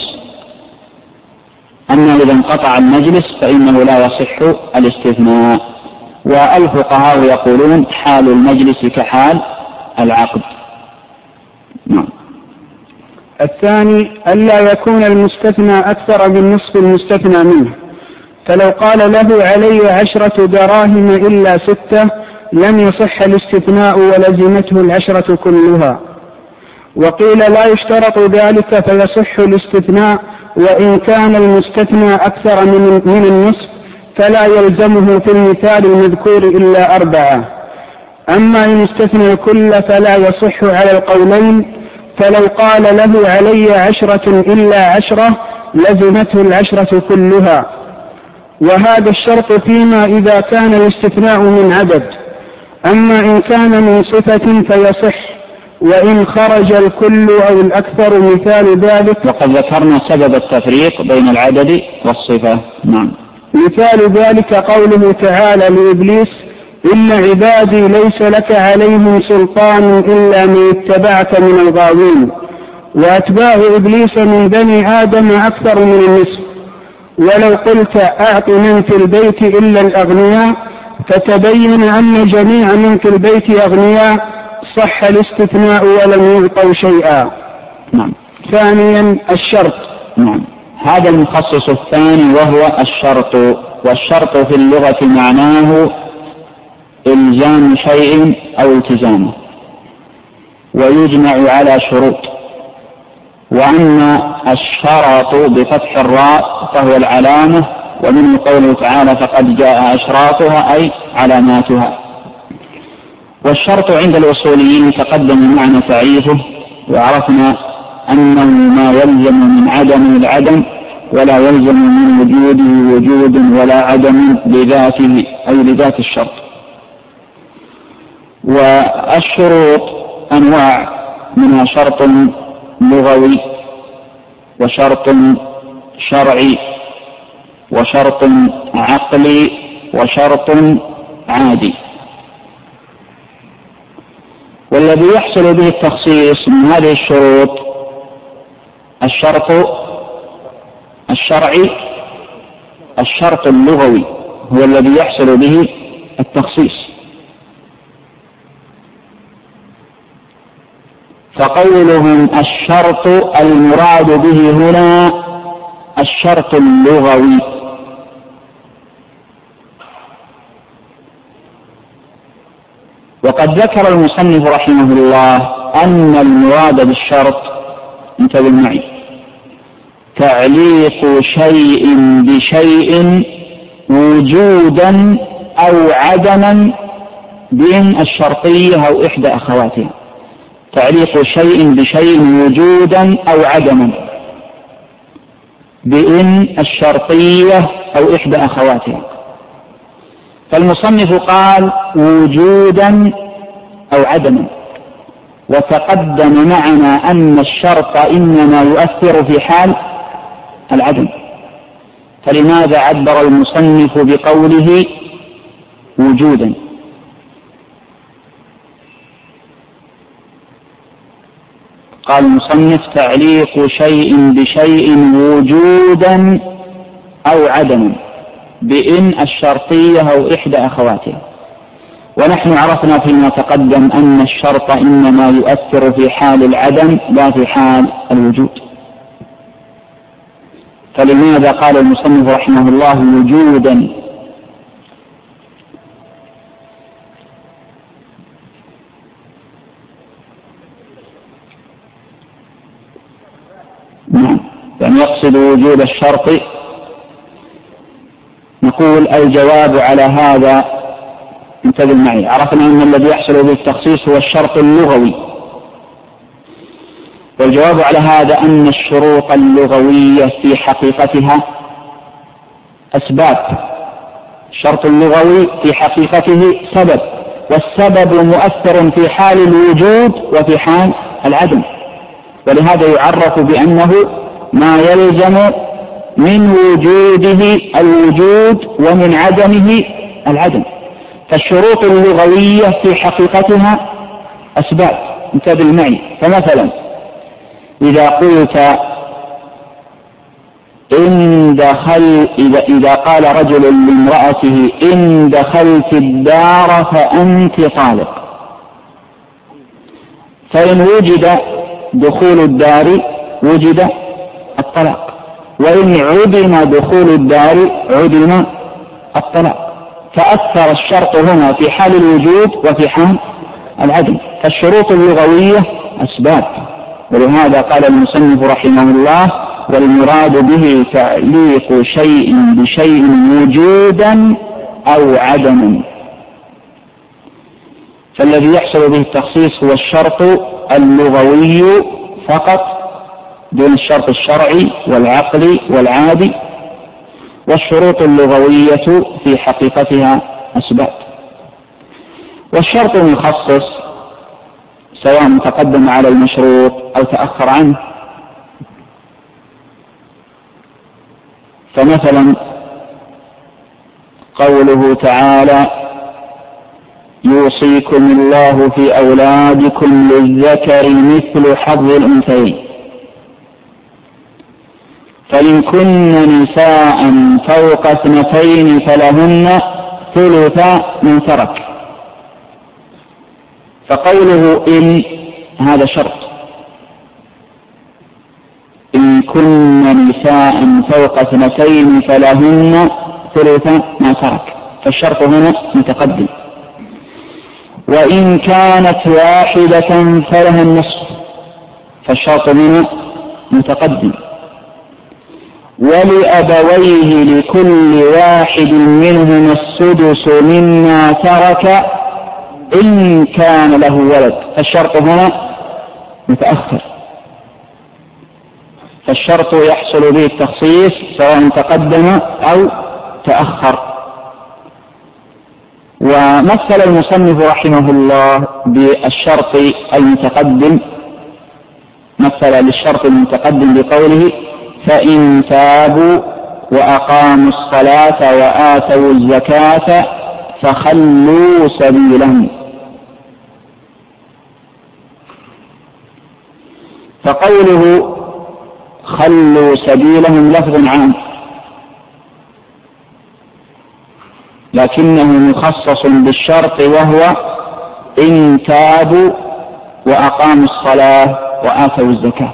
أما إذا انقطع المجلس فإنه لا يصح الاستثناء. والفقهاء يقولون حال المجلس كحال العقد. نعم. الثاني ألا يكون المستثنى أكثر من نصف المستثنى منه، فلو قال له علي عشرة دراهم إلا ستة لم يصح الاستثناء ولزمته العشرة كلها. وقيل لا يشترط ذلك فيصح الاستثناء، وإن كان المستثنى أكثر من, من النصف فلا يلزمه في المثال المذكور إلا أربعة. أما إن استثنى الكل فلا يصح على القولين، فلو قال له علي عشرة إلا عشرة لزمته العشرة كلها، وهذا الشرط فيما إذا كان الاستثناء من عدد. أما إن كان من صفة فيصح، وإن خرج الكل أو الأكثر مثال ذلك. وقد ذكرنا سبب التفريق بين العدد والصفة. نعم. مثال ذلك قوله تعالى لإبليس: إن عبادي ليس لك عليهم سلطان إلا من اتبعك من الغاوين. وأتباع إبليس من بني آدم أكثر من النصف، ولو قلت أعط من في البيت إلا الأغنياء فتبين أن جميع من في البيت أغنياء، صح الاستثناء ولم يعطوا شيئا. نعم. ثانيا الشرط. نعم. هذا المخصص الثاني وهو الشرط. والشرط في اللغة معناه إلزام شيء أو التزامه، ويجمع على شروط. وأما الشرط بفتح الراء فهو العلامة، ومن قوله تعالى: فقد جاء أشراطها أي علاماتها. والشرط عند الأصوليين تقدم معنا تعريفه، وعرفنا أنه ما يلزم من عدم العدم، ولا يلزم من وجوده وجود ولا عدم لذاته أي لذات الشرط. والشروط أنواع، منها شرط لغوي، وشرط شرعي، وشرط عقلي، وشرط عادي. والذي يحصل به التخصيص من هذه الشروط الشرط الشرعي. الشرط اللغوي هو الذي يحصل به التخصيص. فقولهم الشرط المراد به هنا الشرط اللغوي. وقد ذكر المصنف رحمه الله أن المراد بالشرط، انتبه معي، تعليق شيء بشيء وجودا أو عدما بإن الشرطية أو إحدى أخواتها. تعليق شيء بشيء وجودا أو عدما بإن الشرطية أو إحدى أخواتها. فالمصنف قال وجودا أو عدما، وتقدم معنا أن الشرط إنما يؤثر في حال العدم، فلماذا عبر المصنف بقوله وجودا؟ قال المصنف تعليق شيء بشيء وجودا أو عدما بإن الشرطية أو إحدى أخواتها. ونحن عرفنا فيما تقدم أن الشرط إنما يؤثر في حال العدم لا في حال الوجود، فلماذا قال المصنف رحمه الله وجودا؟ نعم، يعني يقصد وجود الشرط. نقول الجواب على هذا، انتبه معي، عرفنا أن الذي يحصل به التخصيص هو الشرط اللغوي، والجواب على هذا أن الشروط اللغوية في حقيقتها أسباب. الشرط اللغوي في حقيقته سبب، والسبب مؤثر في حال الوجود وفي حال العدم، ولهذا يعرف بأنه ما يلزم من وجوده الوجود ومن عدمه العدم. فالشروط اللغوية في حقيقتها أسباب، انتبه معي. فمثلا إذا قلت إن دخل إذا, إذا قال رجل لامرأته إن دخلت الدار فأنت طالق، فإن وجد دخول الدار وجد الطلاق، وإن عدم دخول الدار عدم الطلاق. تأثر الشرط هنا في حال الوجود وفي حال العدم. فالشروط اللغوية أسباب، ولهذا قال المصنف رحمه الله والمراد به تعليق شيء بشيء وجودا أو عدما. فالذي يحصل به التخصيص هو الشرط اللغوي فقط دون الشرط الشرعي والعقلي والعادي، والشروط اللغوية في حقيقتها أسباب. والشرط المخصص سواء تقدم على المشروط أو تأخر عنه. فمثلا قوله تعالى: يوصيكم الله في أولادكم للذكر مثل حظ الأنثيين، فإن كن نساء فوق اثنتين فلهن ثلث ما ترك. فقوله إن هذا شرط، إن كن نساء فوق اثنتين فلهن ثلث ما ترك، فالشرط هنا متقدم. وإن كانت واحدة فلها النصف، فالشرط هنا متقدم. ولأبويه لكل واحد منهما السدس مما ترك إن كان له ولد، فالشرط هنا متأخر. فالشرط يحصل به التخصيص سواء تقدم أو تأخر. ومثل المصنف رحمه الله بالشرط المتقدم، مثل للشرط المتقدم بقوله: فإن تابوا وأقاموا الصلاة وآتوا الزكاة فخلوا سبيلهم. فقوله خلوا سبيلهم لفظ عام، لكنه مخصص بالشرط، وهو إن تابوا وأقاموا الصلاة وآتوا الزكاة.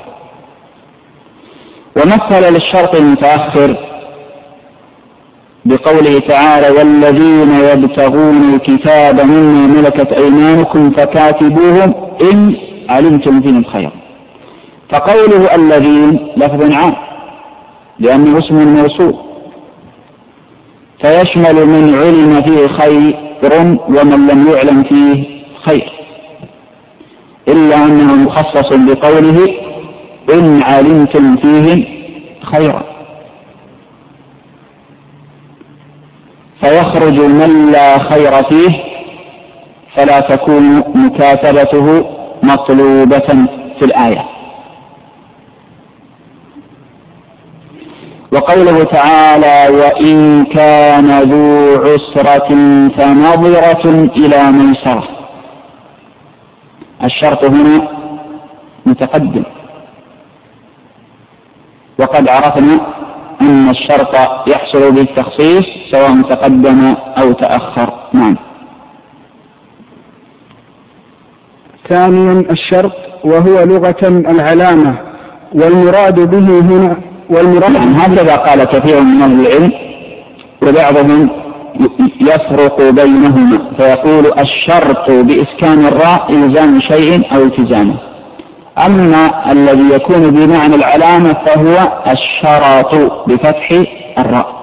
ومثل للشرط المتأخر بقوله تعالى: والذين يبتغون الكتاب مما ملكت أيمانكم فكاتبوهم إن علمتم فيهم خيرا. فقوله الذين لفظ عام لأنه اسم موصول، فيشمل من علم فيه خير ومن لم يعلم فيه خير، إلا أنه مخصص بقوله إن علمتم فيهم خيرا، فيخرج من لا خير فيه فلا تكون مكاتبته مطلوبة في الآية. وقوله تعالى: وإن كان ذو عسرة فنظرة إلى ميسرة، الشرط هنا متقدم، وقد عرفنا أن الشرط يحصل بالتخصيص سواء تقدم أو تأخر. نعم. ثانيا الشرط، وهو لغة العلامة، والمراد به هنا والمراد نعم. هكذا قال كثير من أهل العلم، وبعضهم يفرق بينهما فيقول الشرط بإسكان الراء إلزام شيء أو التزامه، أما الذي يكون بمعنى العلامة فهو الشرط بفتح الراء.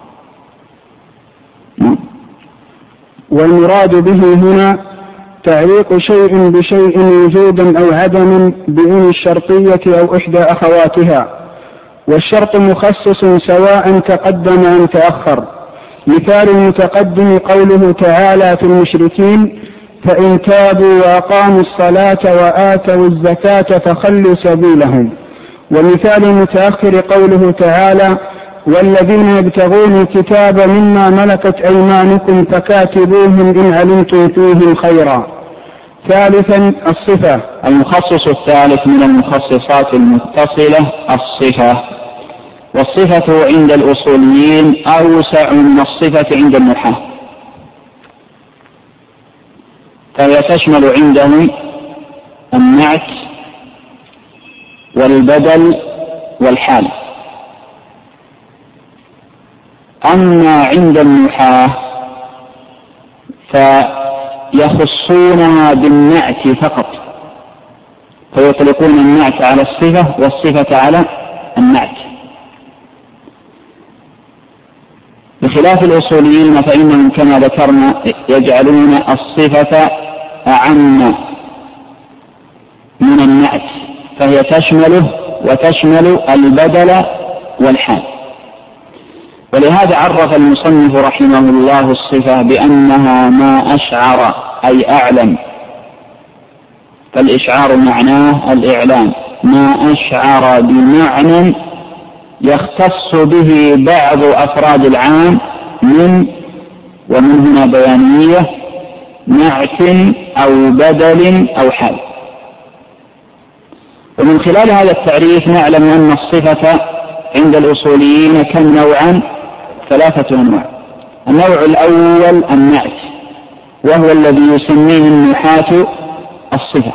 والمراد به هنا تعليق شيء بشيء وجودا أو عدما بإن الشرطية أو إحدى أخواتها، والشرط مخصص سواء تقدم أم تأخر. مثال المتقدم قوله تعالى في المشركين: فإن تابوا وأقاموا الصلاة وآتوا الزكاة فخلوا سبيلهم. ومثال المتأخر قوله تعالى: والذين يبتغون الكتاب مما ملكت أيمانكم فكاتبوهم إن علمتم فيهم خيرا. ثالثا الصفة، المخصص الثالث من المخصصات المتصلة الصفة. والصفة عند الأصوليين أوسع من الصفة عند النحاة، فهي تشمل عندهم النعت والبدل والحال. أما عند النحاة فيخصونها بالنعت فقط، فيطلقون النعت على الصفة والصفة على النعت، بخلاف الأصوليين فإنهم كما ذكرنا يجعلون الصفة أعم من النعت، فهي تشمله وتشمل البدل والحال. ولهذا عرف المصنف رحمه الله الصفة بأنها ما أشعر أي أعلم، فالإشعار معناه الإعلام، ما أشعر بمعنى يختص به بعض أفراد العام من، ومن هنا بيانية، نعت أو بدل أو حال. ومن خلال هذا التعريف نعلم أن الصفة عند الأصوليين كم نوعا؟ ثلاثة أنواع. النوع الأول النعت، وهو الذي يسميه النحاة الصفة،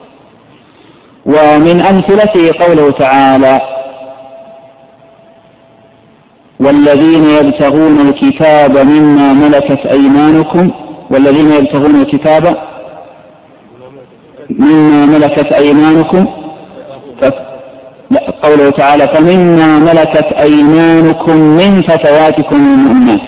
ومن أمثلته قوله تعالى: والذين يبتغون الكتاب مما ملكت أيمانكم، والذين يبتغون الكتاب مما ملكت أيمانكم، قوله تعالى: فمما ملكت أيمانكم من فتياتكم المؤمنات،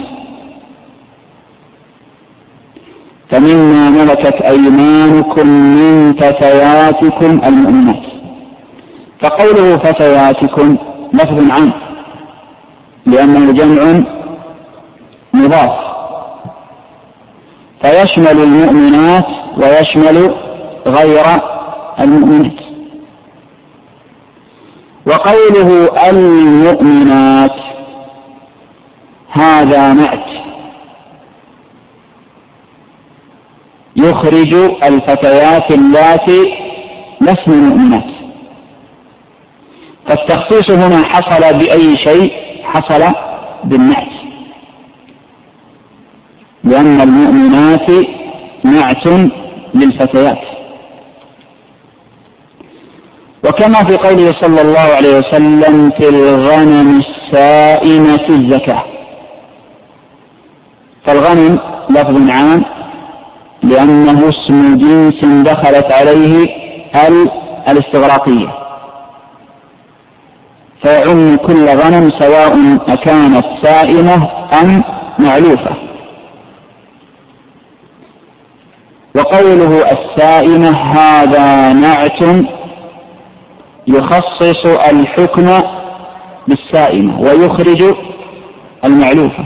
فمما ملكت أيمانكم من فتياتكم المؤمنات. فقوله فتياتكم لفظ عام لأنه جمع مضاف، فيشمل المؤمنات ويشمل غير المؤمنات. وقوله المؤمنات هذا نعت يخرج الفتيات اللاتي لسن مؤمنات، فالتخصيص هنا حصل بأي شيء؟ حصل بالنعت، لأن المؤمنات نعت للفتيات. وكما في قوله صلى الله عليه وسلم: في الغنم السائمة الزكاة. فالغنم لفظ عام لأنه اسم جنس دخلت عليه ال الاستغراقية، فيعم كل غنم سواء أكانت سائمة أم معلوفة. وقوله السائمة هذا نعت يخصص الحكم بالسائمة ويخرج المعلوفة.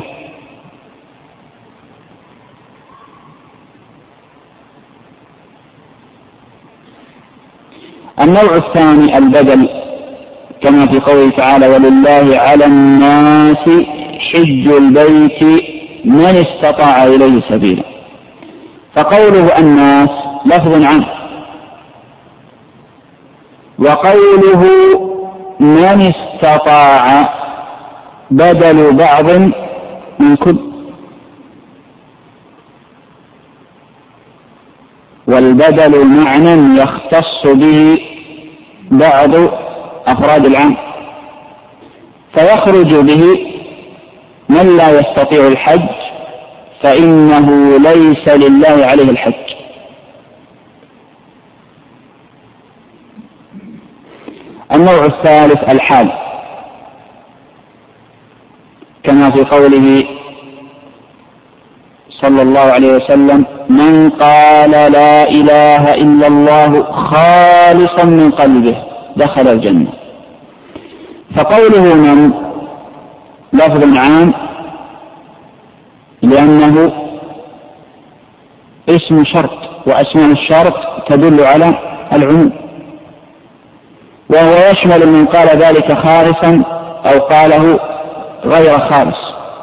النوع الثاني البدل، كما في قوله تعالى: ولله على الناس حج البيت من استطاع إليه سبيلا. فقوله الناس لفظ عام، وقوله من استطاع بدل بعض من كل، والبدل معنى يختص به بعض أفراد العام، فيخرج به من لا يستطيع الحج فإنه ليس لله عليه الحج. النوع الثالث الحال، كما في قوله صلى الله عليه وسلم: من قال لا إله إلا الله خالصا من قلبه دخل الجنة. فقوله من لفظ عام لأنه اسم شرط، وأسماء الشرط تدل على العموم، وهو يشمل من قال ذلك خالصا أو قاله غير خالص.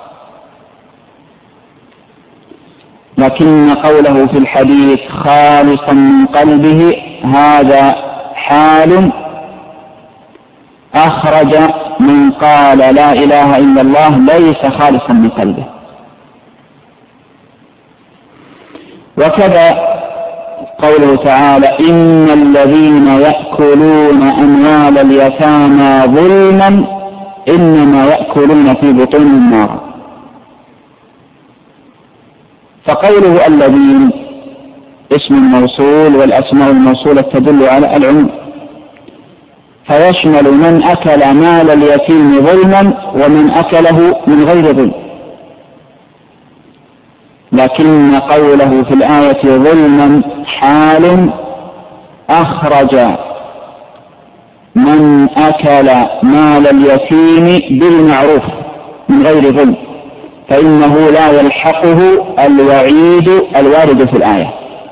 لكن قوله في الحديث خالصا من قلبه هذا حال أخرج من قال لا إله إلا الله ليس خالصا من قلبه. وكذا قوله تعالى: إن الذين يأكلون أموال اليتامى ظلما إنما يأكلون في بطونهم نارا. فقوله الذين اسم الموصول، والأسماء الموصولة تدل على العموم، فيشمل من أكل مال اليتيم ظلما ومن أكله من غير ظلم. لكن قوله في الآية ظلما حال أخرج من أكل مال اليتيم بالمعروف من غير ظلم، فإنه لا يلحقه الوعيد الوارد في الآية.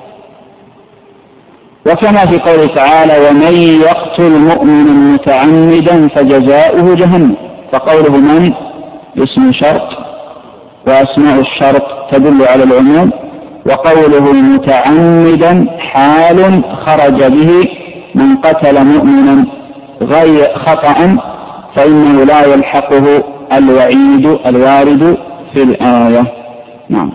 وكما في قوله تعالى ومن يقتل مؤمنا متعمدا فجزاؤه جهنم، فقوله من اسم شرط وأسماء الشرط تدل على العموم، وقوله متعمدا حال خرج به من قتل مؤمنا غير خطأ فإنه لا يلحقه الوعيد الوارد في الآية. نعم.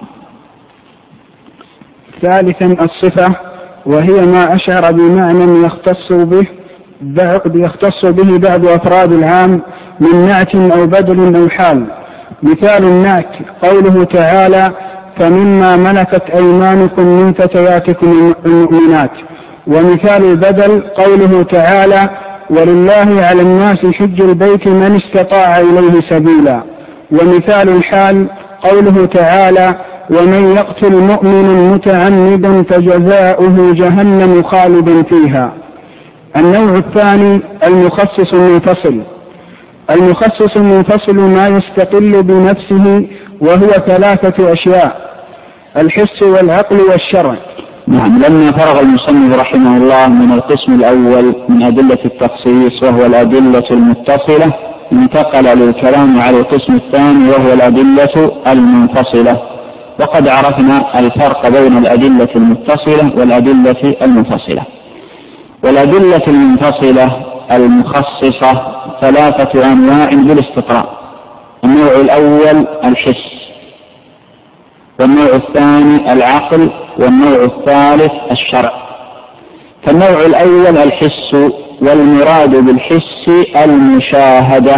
ثالثا الصفة، وهي ما أشعر بمعنى يختص به يختص به بعض أفراد العام من نعت أو بدل أو حال. مثال النعت قوله تعالى فمما ملكت أيمانكم من فتياتكم المؤمنات. ومثال البدل قوله تعالى ولله على الناس حج البيت من استطاع إليه سبيلا. ومثال الحال قوله تعالى ومن يقتل مؤمنا متعمدا فجزاؤه جهنم خالدا فيها. النوع الثاني المخصص المنفصل. المخصص المنفصل ما يستقل بنفسه وهو ثلاثة أشياء: الحس والعقل والشرع. نعم. لما فرغ المصنف رحمه الله من القسم الأول من أدلة التخصيص وهو الأدلة المتصلة، انتقل للكلام على القسم الثاني وهو الأدلة المنفصلة. وقد عرفنا الفرق بين الأدلة المتصلة والأدلة المنفصلة. والأدلة المنفصلة المخصصة ثلاثة أنواع بالاستقراء: النوع الأول الحس، والنوع الثاني العقل، والنوع الثالث الشرع. فالنوع الأول الحس، والمراد بالحس المشاهدة.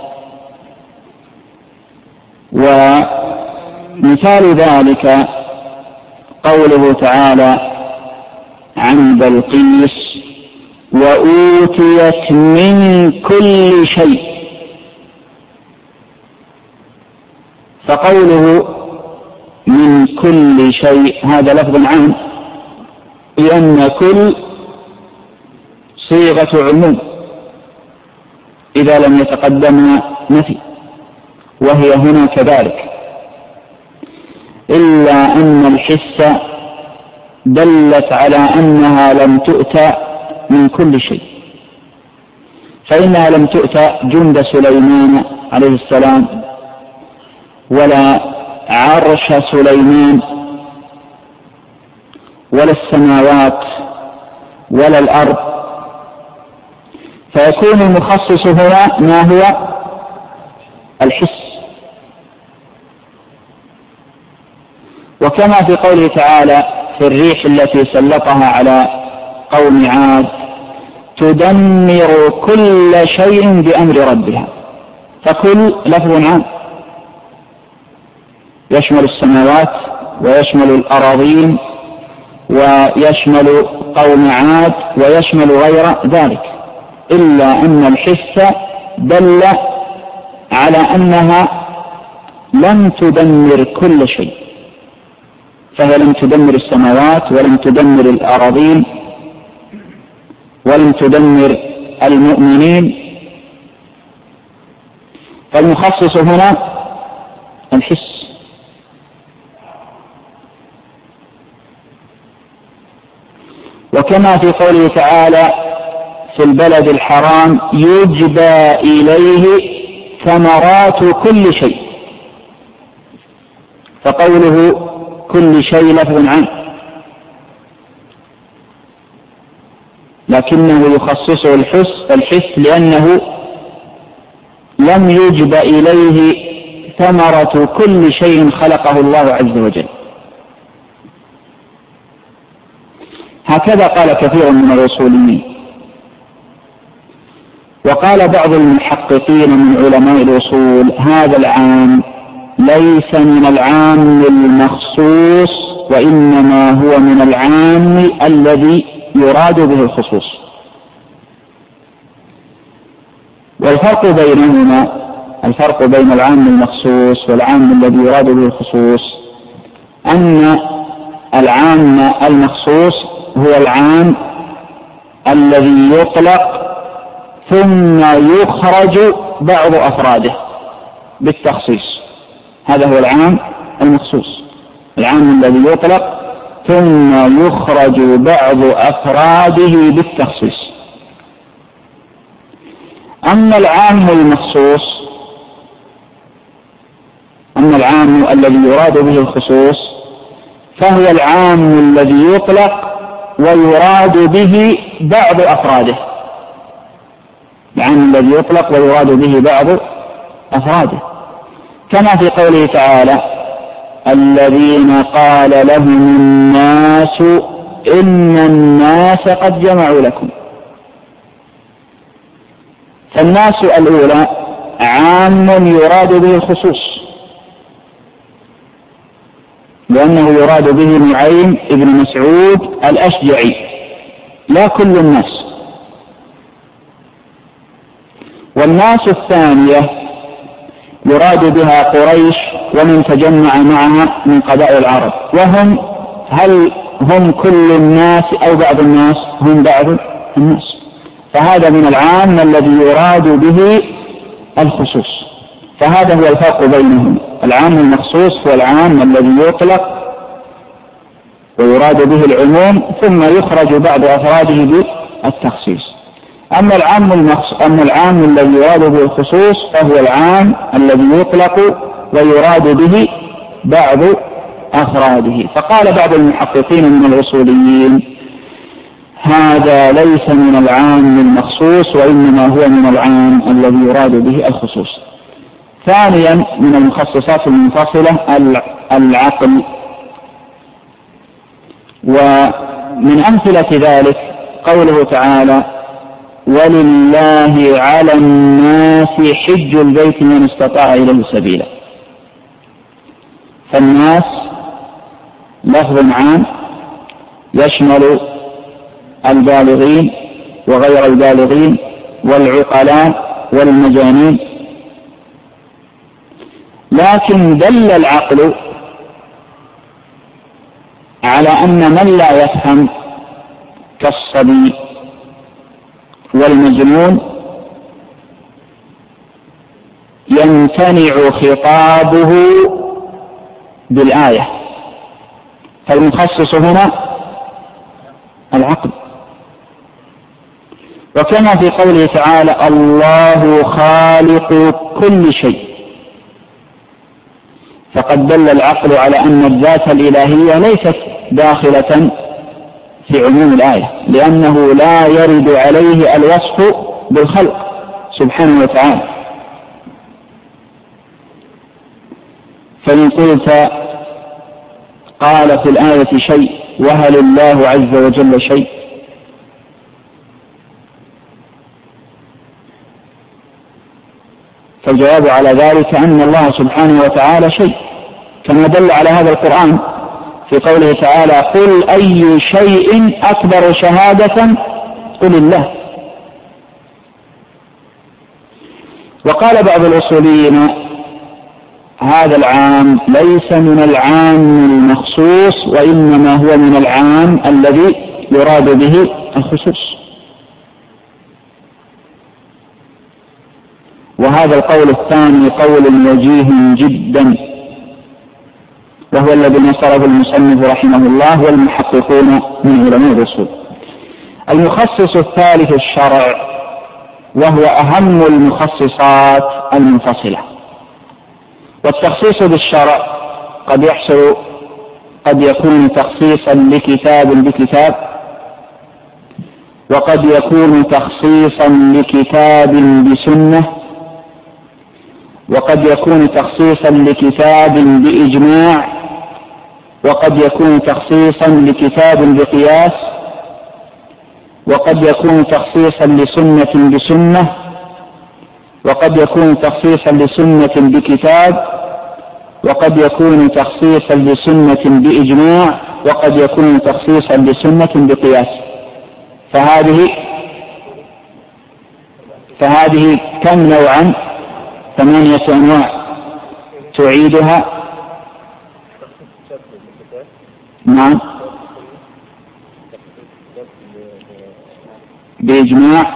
ومثال ذلك قوله تعالى عن بلقيس وأوتيت من كل شيء، فقوله من كل شيء هذا لفظ عام، لأن كل صيغة عموم إذا لم يتقدم نفي، وهي هنا كذلك، إلا أن الحس دلت على أنها لم تؤتى من كل شيء، فإنها لم تؤتى جند سليمان عليه السلام، ولا عرش سليمان، ولا السماوات، ولا الأرض. فيكون المخصص هنا ما هو الحس. وكما في قوله تعالى في الريح التي سلطها على قوم عاد تدمر كل شيء بأمر ربها، فكل لفظ عام يشمل السماوات ويشمل الأراضين ويشمل قوم عاد ويشمل غير ذلك، إلا أن الحس دل على أنها لم تدمر كل شيء، فهي لم تدمر السماوات ولم تدمر الأراضين ولم تدمر المؤمنين. فالمخصص هنا الحس. وكما في قوله تعالى في البلد الحرام يجبى إليه ثمرات كل شيء، فقوله كل شيء لفظ عام، لكنه يخصصه الحس الحس لأنه لم يجب إليه ثمرة كل شيء خلقه الله عز وجل. هكذا قال كثير من الأصوليين. وقال بعض المحققين من علماء الأصول هذا العام ليس من العام المخصوص، وإنما هو من العام الذي يراد به الخصوص. والفرق بينهما الفرق بين العام المخصوص والعام الذي يراد به الخصوص أن العام المخصوص هو العام الذي يطلق ثم يخرج بعض أفراده بالتخصيص، هذا هو العام المخصوص، العام الذي يطلق ثم يخرج بعض أفراده بالتخصيص. أما العام المخصوص أما العام الذي يراد به الخصوص فهو العام الذي يطلق ويراد به بعض أفراده العام الذي يطلق ويراد به بعض أفراده كما في قوله تعالى: الذين قال لهم الناس إن الناس قد جمعوا لكم. فالناس الأولى عام يراد به الخصوص، لأنه يراد به نعيم ابن مسعود الأشجعي، لا كل الناس. والناس الثانية يراد بها قريش ومن تجمع معها من قبائل العرب، وهم هل هم كل الناس أو بعض الناس؟ هم بعض الناس. فهذا من العام الذي يراد به الخصوص، فهذا هو الفرق بينهم. العام المخصوص هو العام الذي يطلق ويراد به العموم ثم يخرج بعض أفراده بالتخصيص. أما العام المخصوص أما العام الذي يراد به الخصوص فهو العام الذي يطلق ويراد به بعض أفراده. فقال بعض المحققين من الأصوليين: هذا ليس من العام المخصوص وإنما هو من العام الذي يراد به الخصوص. ثانيا من المخصصات المنفصلة العقل، ومن أمثلة ذلك قوله تعالى: ولله على الناس حج البيت من استطاع إليه سبيلا. فالناس لفظ عام يشمل البالغين وغير البالغين والعقلاء والمجانين، لكن دل العقل على أن من لا يفهم كالصبي والمجنون يمتنع خطابه بالآية، فالمخصص هنا العقل. وكما في قوله تعالى: الله خالق كل شيء، فقد دل العقل على أن الذات الإلهية ليست داخلة في عموم الآية، لأنه لا يرد عليه الوصف بالخلق سبحانه وتعالى. فإن قلت قال في الآية شيء وهل الله عز وجل شيء؟ فالجواب على ذلك أن الله سبحانه وتعالى شيء، كما دل على هذا القرآن في قوله تعالى: قل أي شيء أكبر شهادة قل الله. وقال بعض الأصوليين: هذا العام ليس من العام المخصوص وإنما هو من العام الذي يراد به الخصوص. وهذا القول الثاني قول وجيه جدا، وهو الذي نصره المصنف رحمه الله والمحققون من علماء الأصول. المخصص الثالث الشرع، وهو أهم المخصصات المنفصلة. والتخصيص بالشرع قد يحصل قد يكون تخصيصا لكتاب بكتاب، وقد يكون تخصيصا لكتاب بسنة، وقد يكون تخصيصا لكتاب بإجماع، وقد يكون تخصيصا لكتاب بقياس، وقد يكون تخصيصا لسنة بسنة، وقد يكون تخصيصا لسنة بكتاب، وقد يكون تخصيصا لسنة بإجماع، وقد يكون تخصيصا لسنة بقياس. فهذه فهذه كم نوعا؟ ثمانية أنواع تعيدها. نعم، بإجماع،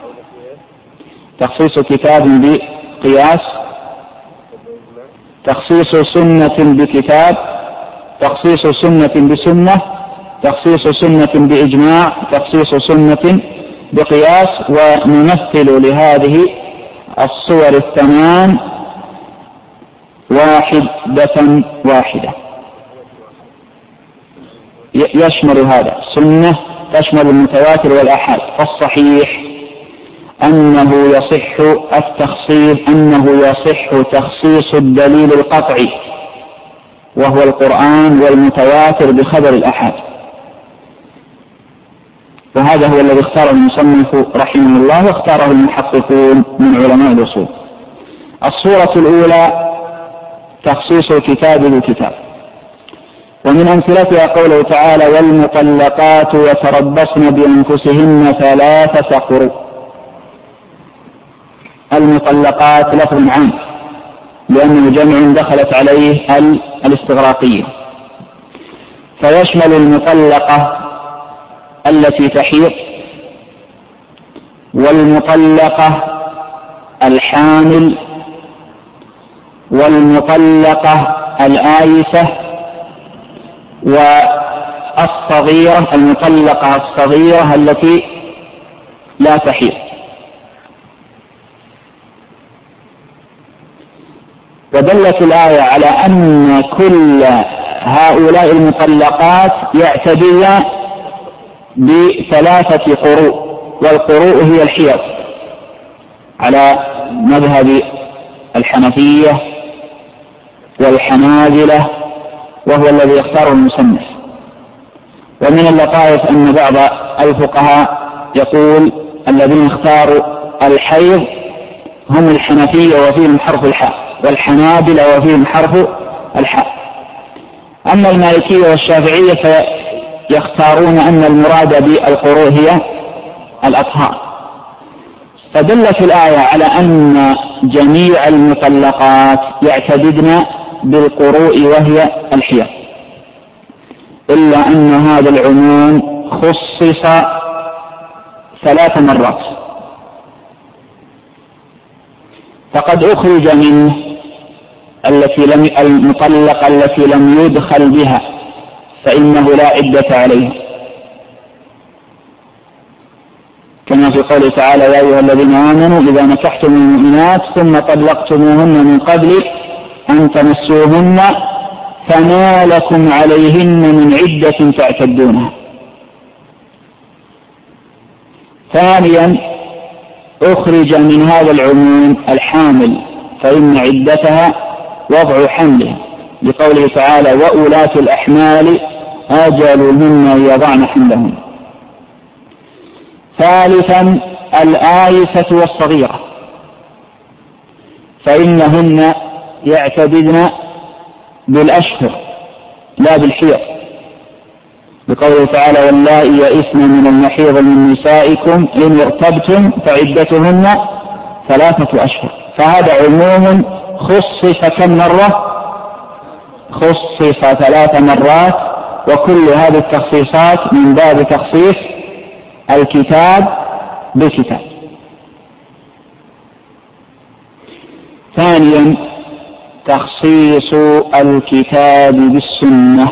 تخصيص كتاب بقياس، تخصيص سنة بكتاب، تخصيص سنة بسنة، تخصيص سنة بإجماع، تخصيص سنة بقياس، ونمثل لهذه الصور الثمان واحدة واحدة. يشمل هذا السنة تشمل المتواتر والآحاد. فالصحيح أنه يصح التخصيص أنه يصح تخصيص الدليل القطعي وهو القرآن والمتواتر بخبر الآحاد، وهذا هو الذي اختاره المصنف رحمه الله واختاره المحققون من علماء الأصول. الصورة الأولى تخصيص الكتاب بالكتاب، ومن أمثلتها قوله تعالى: والمطلقات يتربصن بأنفسهن ثلاثة قروء. المطلقات لفظ عام لأنه جمع دخلت عليه الاستغراقية، فيشمل المطلقة التي تحيض، والمطلقة الحامل، والمطلقة الآيسة، والصغيرة المطلقة الصغيرة التي لا تحيض. ودلت الآية على أن كل هؤلاء المطلقات يعتدون بثلاثة قروء، والقروء هي الحيض على مذهب الحنفية والحنابلة، وهو الذي اختاره المصنف. ومن اللطائف أن بعض الفقهاء يقول الذين اختاروا الحيض هم الحنفية وفيهم حرف الحاء، والحنابلة وفيهم حرف الحاء. أما المالكية والشافعية فيختارون أن المراد بالقروء هي الأطهار. فدلت الآية على أن جميع المطلقات يعتددن بالقروء وهي الحيض، إلا أن هذا العموم خصص ثلاث مرات، فقد أخرج منه التي لم المطلقة التي لم يدخل بها فإنه لا عدة عليها، كما في قوله تعالى: يا أيها الذين آمنوا إذا نكحتم المؤمنات ثم طلقتموهن من قبل أن تمسوهن فما لكم عليهن من عدة تعتدونها. ثانيا أخرج من هذا العموم الحامل، فإن عدتها وضع حملها، لقوله تعالى: وأولاة الأحمال أجلهن يضعن حملهن. ثالثا الآيسة والصغيرة، فإنهن يعتددن بالأشهر لا بالحيض، بقوله تعالى: واللائي يئسن من المحيض من نسائكم إن ارتبتم فعدتهن ثلاثة أشهر. فهذا عموم خصص كم مرة؟ خصص ثلاث مرات، وكل هذه التخصيصات من باب تخصيص الكتاب بالكتاب. ثانيا تخصيص الكتاب بالسنة،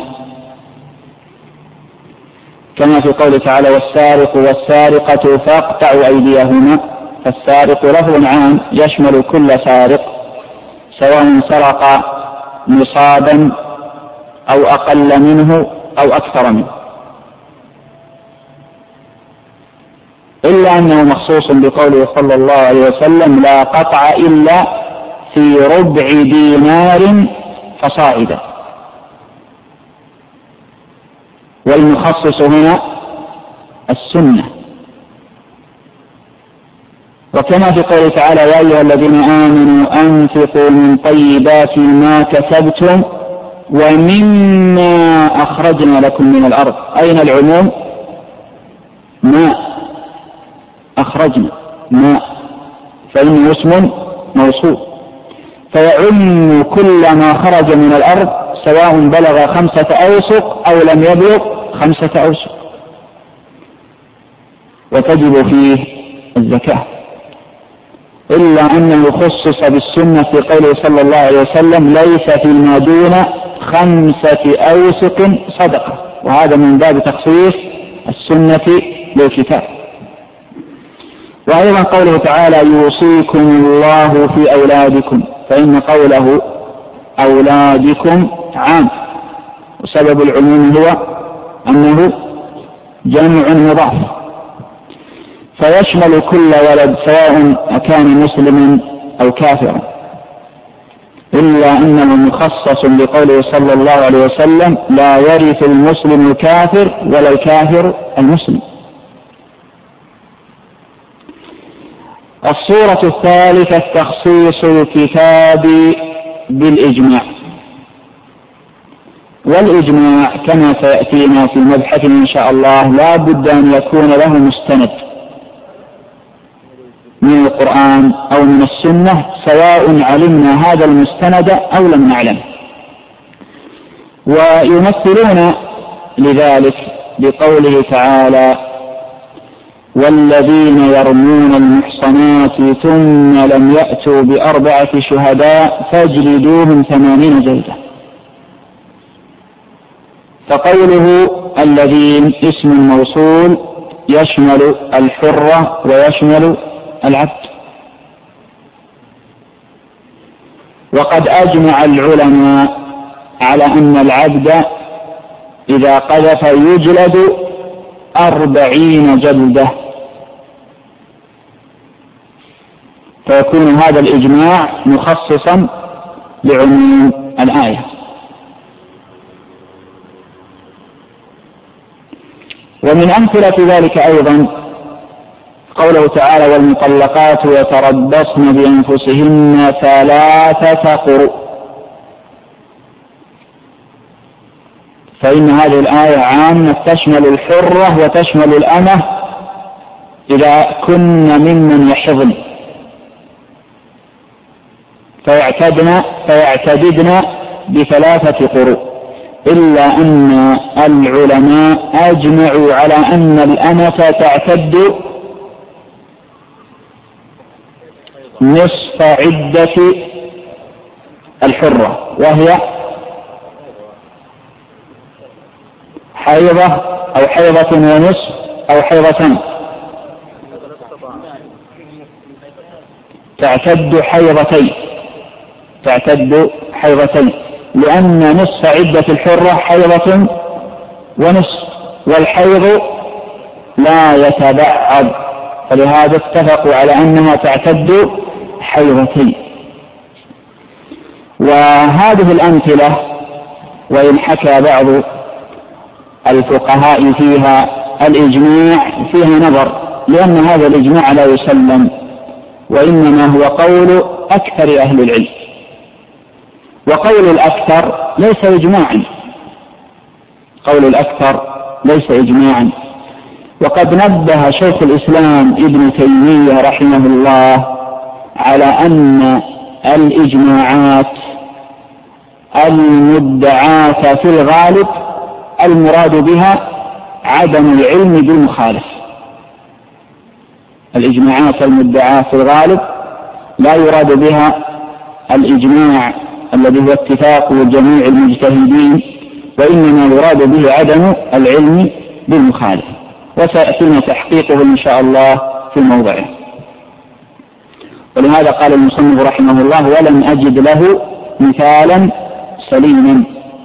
كما في قوله تعالى: والسارق والسارقة فاقطعوا أيديهما. فالسارق لفظ عام يشمل كل سارق سواء سرق نصابا أو أقل منه أو أكثر منه، إلا أنه مخصوص بقوله صلى الله عليه وسلم: لا قطع إلا في ربع دينار فصاعدا. والمخصص هنا السنة، وكما في قوله تعالى: يا أيها الذين آمنوا أنفقوا من طيبات ما كسبتم ومما أخرجنا لكم من الأرض. أين العموم؟ ما أخرجنا، ما فإنه اسم موصول، فيعم كل ما خرج من الأرض سواء بلغ خمسة أوسق أو لم يبلغ خمسة أوسق، وتجب فيه الزكاة، إلا أنه خصص بالسنة في قوله صلى الله عليه وسلم: ليس فيما دون خمسة أوسق صدقة، وهذا من باب تخصيص السنة للكتاب. وأيضا قوله تعالى يوصيكم الله في أولادكم، فإن قوله أولادكم عام، وسبب العموم هو أنه جمع مضاف، فيشمل كل ولد سواء أكان مسلما أو كافرا، إلا أنه مخصص بقوله صلى الله عليه وسلم لا يرث المسلم الكافر ولا الكافر المسلم. الصورة الثالثة تخصيص الكتاب بالإجماع، والإجماع كما سيأتينا في مبحث إن شاء الله لا بد أن يكون له مستند من القرآن أو من السنة، سواء علمنا هذا المستند أو لم نعلم. ويمثلون لذلك بقوله تعالى والذين يرمون المحصنات ثم لم يأتوا بأربعة شهداء فاجلدوهم ثمانين جلدة. فقوله الذين اسم موصول يشمل الحرة ويشمل العبد. وقد أجمع العلماء على أن العبد إذا قذف يجلد أربعين جلدة، فيكون هذا الإجماع مخصصا لعموم الآية. ومن أمثلة ذلك أيضا قوله تعالى والمطلقات يتربصن بأنفسهن ثلاثة قروء، فإن هذه الآية عامة تشمل الحرة وتشمل الأمة إذا كن ممن يحضن، فيعتدن فيعتددن بثلاثة قروء، إلا أن العلماء أجمعوا على أن الأمة تعتد نصف عدة الحرة، وهي حيضة أو حيضة ونصف أو حيضتان، تعتد حيضتين تعتد حيضتين لأن نصف عدة الحرة حيضة ونصف، والحيض لا يتبعض، فلهذا اتفقوا على أنها تعتد حيضتين. وهذه الأمثلة وإن حكى بعض الفقهاء فيها الإجماع فيها نظر، لأن هذا الإجماع لا يسلم، وإنما هو قول أكثر أهل العلم، وقول الأكثر ليس إجماعا قول الأكثر ليس إجماعا. وقد نبه شيخ الإسلام ابن تيمية رحمه الله على أن الإجماعات المدعاة في الغالب المراد بها عدم العلم بالمخالف. الإجماعات المدعاة في الغالب لا يراد بها الإجماع الذي هو اتفاق جميع المجتهدين، وإنما يراد به عدم العلم بالمخالف، وسيأتينا تحقيقه إن شاء الله في موضعه. ولهذا قال المصنف رحمه الله ولم أجد له مثالا سليما.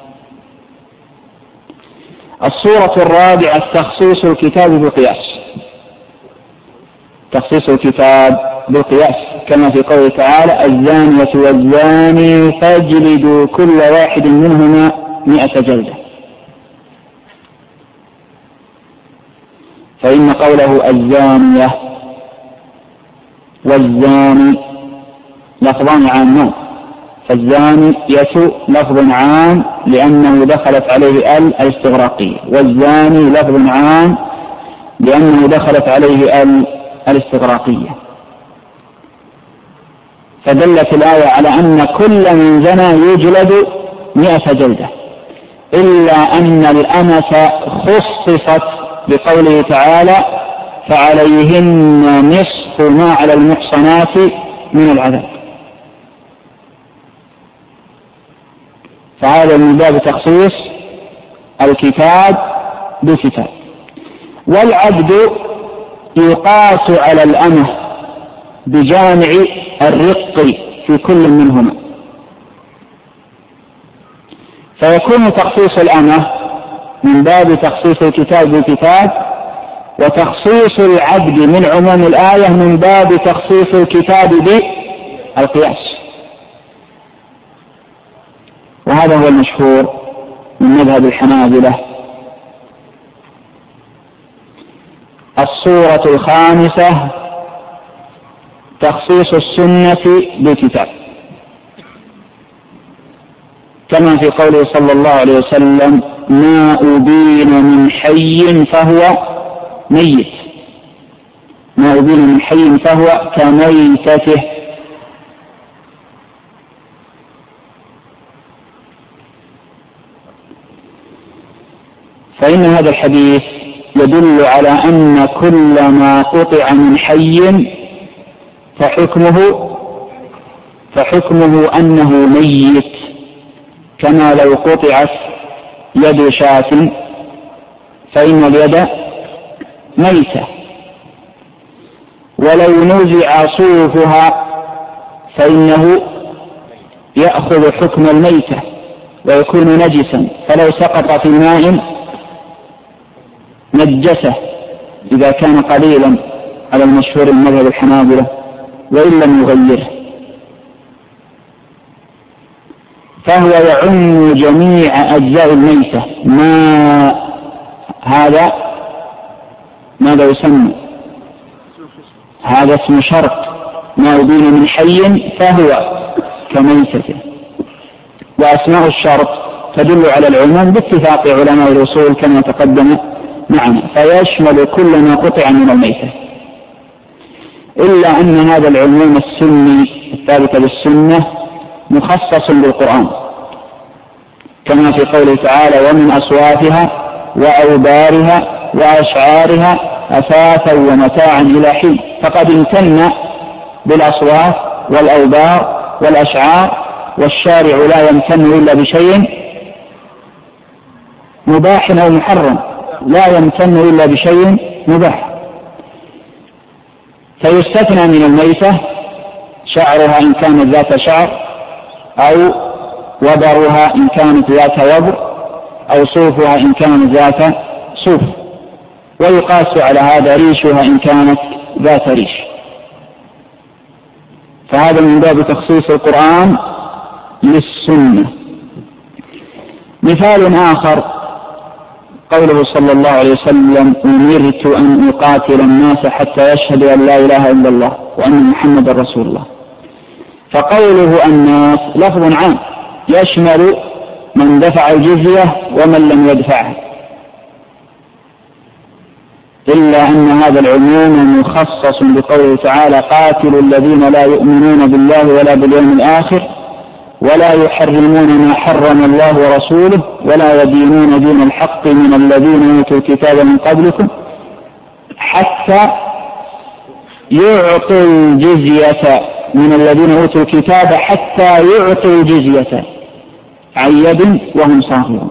الصورة الرابعة تخصيص الكتاب بالقياس، تخصيص الكتاب بالقياس كما في قوله تعالى الزانية والزاني فاجلدوا كل واحد منهما مئة جلدة، فإن قوله الزانية والزاني لفظان عامان، فالزانية لفظ عام لأنه دخلت عليه ال الاستغراقية، والزاني لفظ عام لأنه دخلت عليه ال الاستغراقية. فدلت الآية على أن كل من زنى يجلد مئة جلدة، إلا أن الأمة خصصت بقوله تعالى فعليهن نصف ما على المحصنات من العذاب. فهذا من باب تخصيص الكتاب بكتاب. والعبد يقاس على الأمة بجامع الرق في كل منهما، فيكون تخصيص الأمة من باب تخصيص الكتاب بالكتاب، وتخصيص العبد من عموم الآية من باب تخصيص الكتاب بالقياس. وهذا هو المشهور من مذهب الحنابلة. الصورة الخامسة تخصيص السنة بالكتاب، كما في قوله صلى الله عليه وسلم: ما أبين من حي فهو ميت، ما أبين من حي فهو كميتته. فإن هذا الحديث يدل على أن كل ما قطع من حي فحكمه فحكمه أنه ميت، كما لو قطعت يد شاة فإن اليد ميتة، ولو نزع صوفها فإنه يأخذ حكم الميتة ويكون نجسا، فلو سقط في ماء نجسه إذا كان قليلا على المشهور المذهب الحنابلة وإن لم يغيره، فهو يعم جميع أجزاء الميتة. ما هذا ماذا يسمى؟ هذا اسم شرط، ما أبين من حي فهو كميتته. وأسماء الشرط تدل على العموم باتفاق علماء الأصول كما تقدم معنا، فيشمل كل ما قطع من الميتة، إلا أن هذا العموم السني الثابت بالسنة مخصص بالقرآن، كما في قوله تعالى: ومن أصوافها وأوبارها وأشعارها أثاثا ومتاعا إلى حين. فقد امتن بالأصواف والأوبار والأشعار، والشارع لا يمتن إلا بشيء مباح أو محرم، لا يمتن إلا بشيء مباح. فيستثنى من الميتة شعرها إن كانت ذات شعر، أو وبرها إن كانت ذات وبر، أو صوفها إن كانت ذات صوف، ويقاس على هذا ريشها إن كانت ذات ريش. فهذا من باب تخصيص القرآن للسنة. مثال آخر قوله صلى الله عليه وسلم: أمرت أن أقاتل الناس حتى يشهدوا أن لا إله إلا الله وأن محمد رسول الله. فقوله الناس لفظ عام يشمل من دفع الجزية ومن لم يدفعها، إلا أن هذا العموم مخصص بقوله تعالى: قاتلوا الذين لا يؤمنون بالله ولا باليوم الآخر ولا يحرمون ما حرم الله ورسوله ولا يدينون دين الحق من الذين أوتوا الكتاب من قبلكم حتى يعطوا الجزية من الذين أوتوا الكتاب حتى يعطوا الجزية عن يد وهم صاغرون.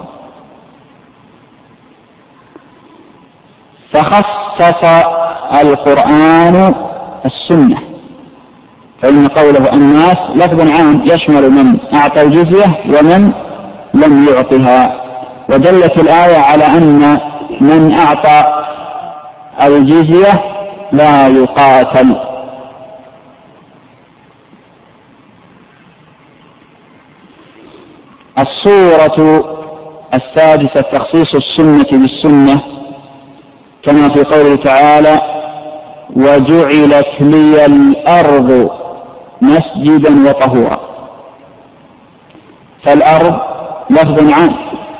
فخصص القرآن السنة، فإن قوله الناس لفظ عام يشمل من أعطى الجزية ومن لم يعطها. ودلت الآية على أن من أعطى الجزية لا يقاتل. الصورة السادسة تخصيص السنة بالسنة، كما في قوله تعالى: وجعلت لي الأرض مسجدا وطهورا. فالأرض لفظ عام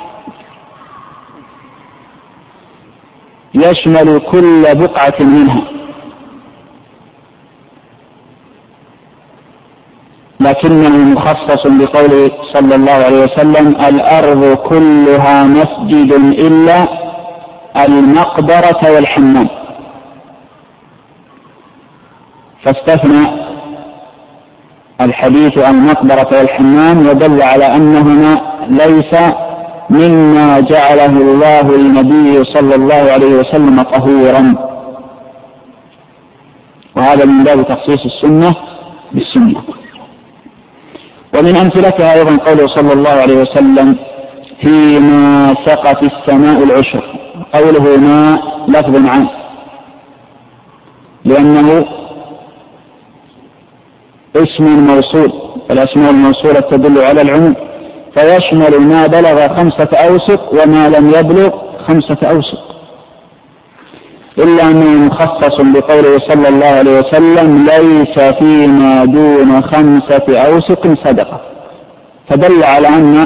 يشمل كل بقعة منها، لكنه مخصص بقوله صلى الله عليه وسلم: الأرض كلها مسجد إلا المقبرة والحمام. الحديث عن المقبرة والحمام ودل على أنهما ليس مما جعله الله للنبي صلى الله عليه وسلم طهورا، وهذا من باب تخصيص السنة بالسنة. ومن أمثلتها أيضا قوله صلى الله عليه وسلم فيما سقت السماء العشر، قوله ما لفظ عام لأنه اسم موصول، الأسماء الموصولة تدل على العموم، فيشمل ما بلغ خمسة أوسق وما لم يبلغ خمسة أوسق، إلا أنه مخصص بقوله صلى الله عليه وسلم ليس فيما دون خمسة أوسق صدقة، فدل على أن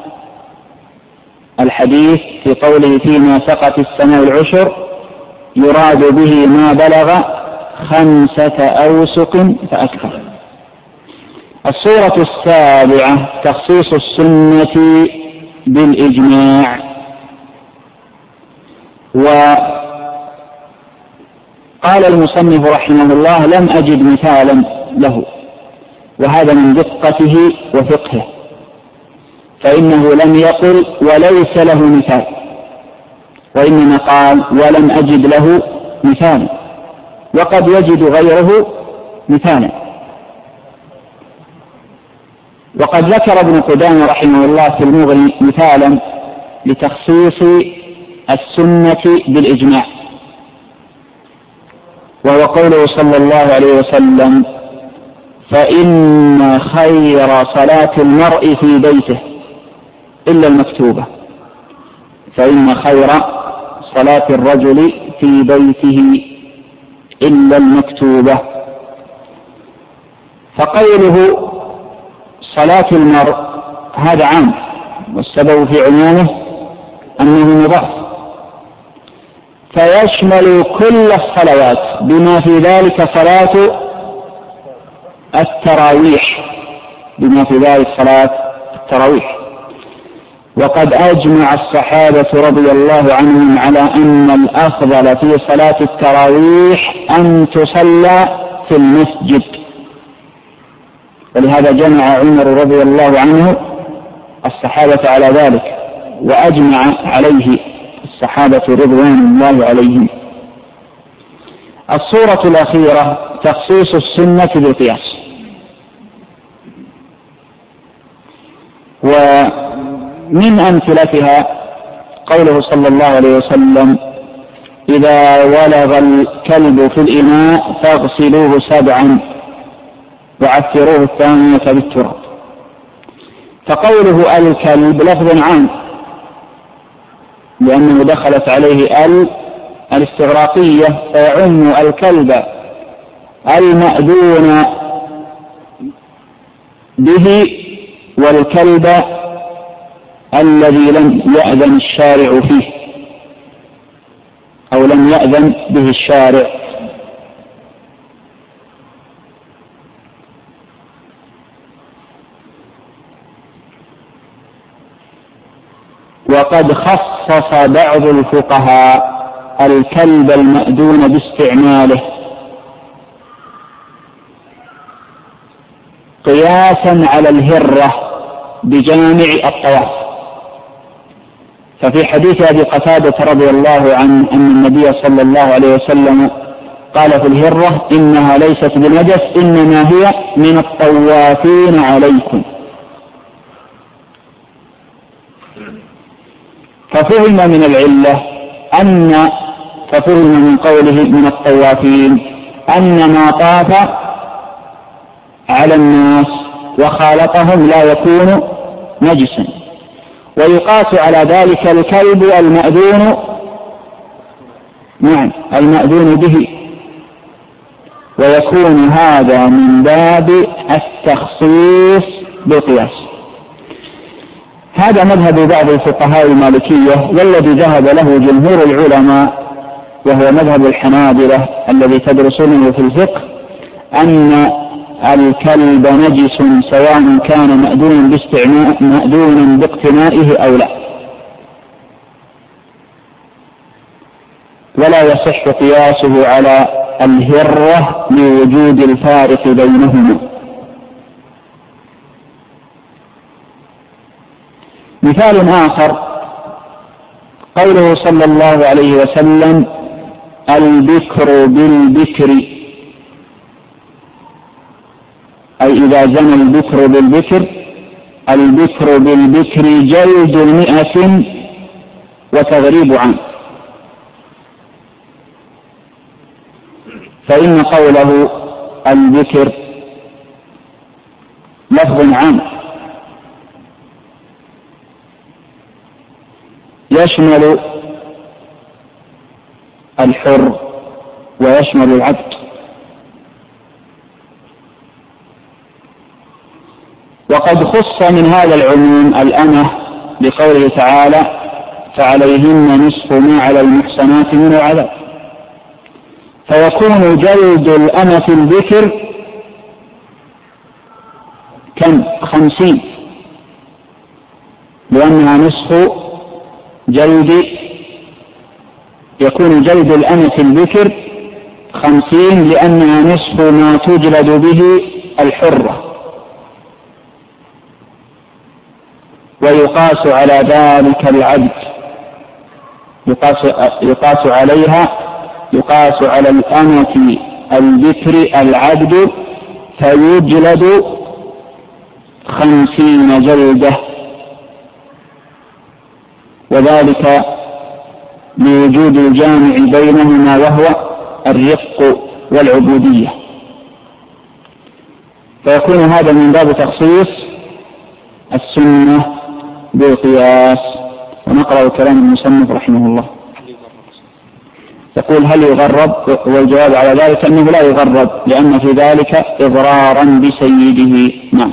الحديث في قوله فيما سقت السماء العشر يراد به ما بلغ خمسة أوسق فأكثر. الصورة السابعة تخصيص السنة بالإجماع. وقال المصنف رحمه الله لم أجد مثالا له، وهذا من دقته وفقهه، فإنه لم يقل وليس له مثال، وإنما قال ولم أجد له مثالا، وقد يجد غيره مثالا. وقد ذكر ابن قدامة رحمه الله في المغني مثالا لتخصيص السنة بالإجماع، وهو قوله صلى الله عليه وسلم فإن خير صلاة المرء في بيته إلا المكتوبة، فإن خير صلاة الرجل في بيته إلا المكتوبة. فقوله صلاة المرء هذا عام، والسبب في عمومه أنه مضاف، فيشمل كل الصلوات بما في ذلك صلاة التراويح، بما في ذلك صلاة التراويح. وقد أجمع الصحابة رضي الله عنهم على أن الأفضل في صلاة التراويح أن تصلى في المسجد، ولهذا جمع عمر رضي الله عنه الصحابة على ذلك، وأجمع عليه الصحابة رضوان الله عليهم. الصورة الأخيرة تخصيص السنة بالقياس. ومن أمثلتها قوله صلى الله عليه وسلم إذا ولغ الكلب في الإناء فاغسلوه سبعا وعثروه الثانية بالتراب. فقوله الكلب لفظ عام لأنه دخلت عليه ال الاستغراقية، فيعم الكلب المأذون به والكلب الذي لم يأذن الشارع فيه أو لم يأذن به الشارع. وقد خصص بعض الفقهاء الكلب المأذون باستعماله قياسا على الهرة بجامع الطواف. ففي حديث أبي قتادة رضي الله عنه أن النبي صلى الله عليه وسلم قال في الهرة إنها ليست بنجس إنما هي من الطوافين عليكم. ففهم من العلة أن ففهم من قوله من الطوافين أن ما طاف على الناس وخالطهم لا يكون نجسا، ويقاس على ذلك الكلب المأذون نعم المأذون به، ويكون هذا من باب التخصيص بالقياس. هذا مذهب بعض الفقهاء المالكية، والذي ذهب له جمهور العلماء وهو مذهب الحنابلة الذي تدرسونه في الفقه، أن الكلب نجس سواء كان مأذونا باستعماء مأذونا باقتنائه أو لا، ولا يصح قياسه على الهرة لوجود الفارق بينهما. مثال آخر قوله صلى الله عليه وسلم: البكر بالبكر، أي إذا زنى البكر بالبكر، البكر بالبكر جلد مئة وتغريب عام. فإن قوله البكر لفظ عام يشمل الحر ويشمل العبد، وقد خص من هذا العموم الأمة بقوله تعالى: فعليهن نصف ما على المحصنات من العذاب. فيكون جلد الأمة البكر كم؟ خمسين، لأنها نصف جلد، يكون جلد الأمة البكر خمسين لأنها نصف ما تجلد به الحرة. ويقاس على ذلك العبد، يقاس, يقاس عليها يقاس على الأمة البكر العبد، فيجلد خمسين جلدة، وذلك لوجود الجامع بينهما وهو الرق والعبودية. فيكون هذا من باب تخصيص السنة بالقياس. ونقرأ كلام المصنف رحمه الله، يقول: هل يغرب؟ والجواب على ذلك أنه لا يغرب، لأن في ذلك إضرارا بسيده. نعم.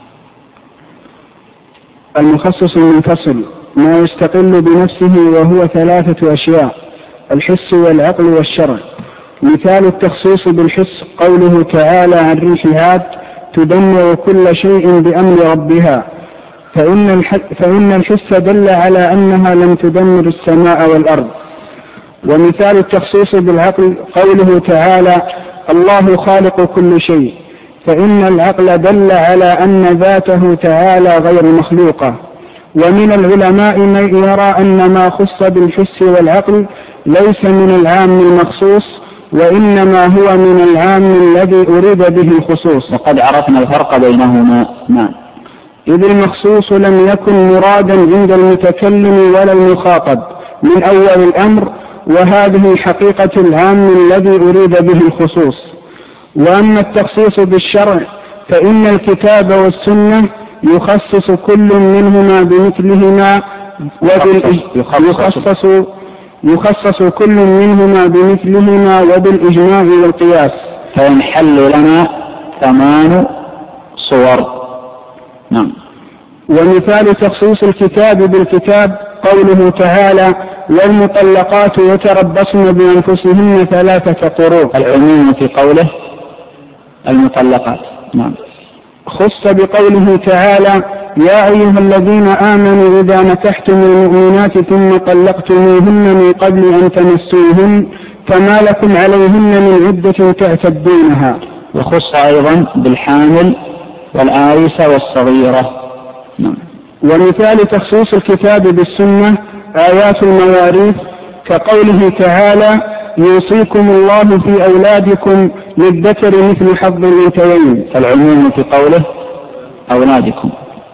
المخصص المنفصل ما يستقل بنفسه، وهو ثلاثة أشياء: الحس والعقل والشرع. مثال التخصيص بالحس قوله تعالى عن ريح عاد: تدمر كل شيء بأمر ربها، فإن, فإن الحس دل على أنها لم تدمر السماء والأرض. ومثال التخصيص بالعقل قوله تعالى: الله خالق كل شيء، فإن العقل دل على أن ذاته تعالى غير مخلوقة. ومن العلماء من يرى أن ما خص بالحس والعقل ليس من العام المخصوص، وإنما هو من العام الذي أريد به الخصوص. وقد عرفنا الفرق بينهما. نعم. إذ المخصوص لم يكن مرادا عند المتكلم ولا المخاطب من أول الأمر، وهذه حقيقة العام الذي أريد به الخصوص. وأما التخصيص بالشرع فإن الكتاب والسنة يخصص كل منهما بمثلهما يخصص, يخصص كل منهما بمثلهما وبالإجماع والقياس. فينحل لنا ثمان صور. نعم. ومثال تخصيص الكتاب بالكتاب قوله تعالى: والمطلقات يتربصن بأنفسهن ثلاثة قروء. العموم في قوله المطلقات. نعم. خص بقوله تعالى: يا أيها الذين آمنوا إذا نكحتم المؤمنات ثم طلقتموهن من قبل أن تمسوهن فما لكم عليهن من عدة تعتدونها. وخص أيضا بالحامل والآيسة والصغيرة. نعم. ومثال تخصيص الكتاب بالسنة آيات المواريث كقوله تعالى: يوصيكم الله في أولادكم للذكر مثل حظ الأنثيين. فالعموم في قوله أولادكم.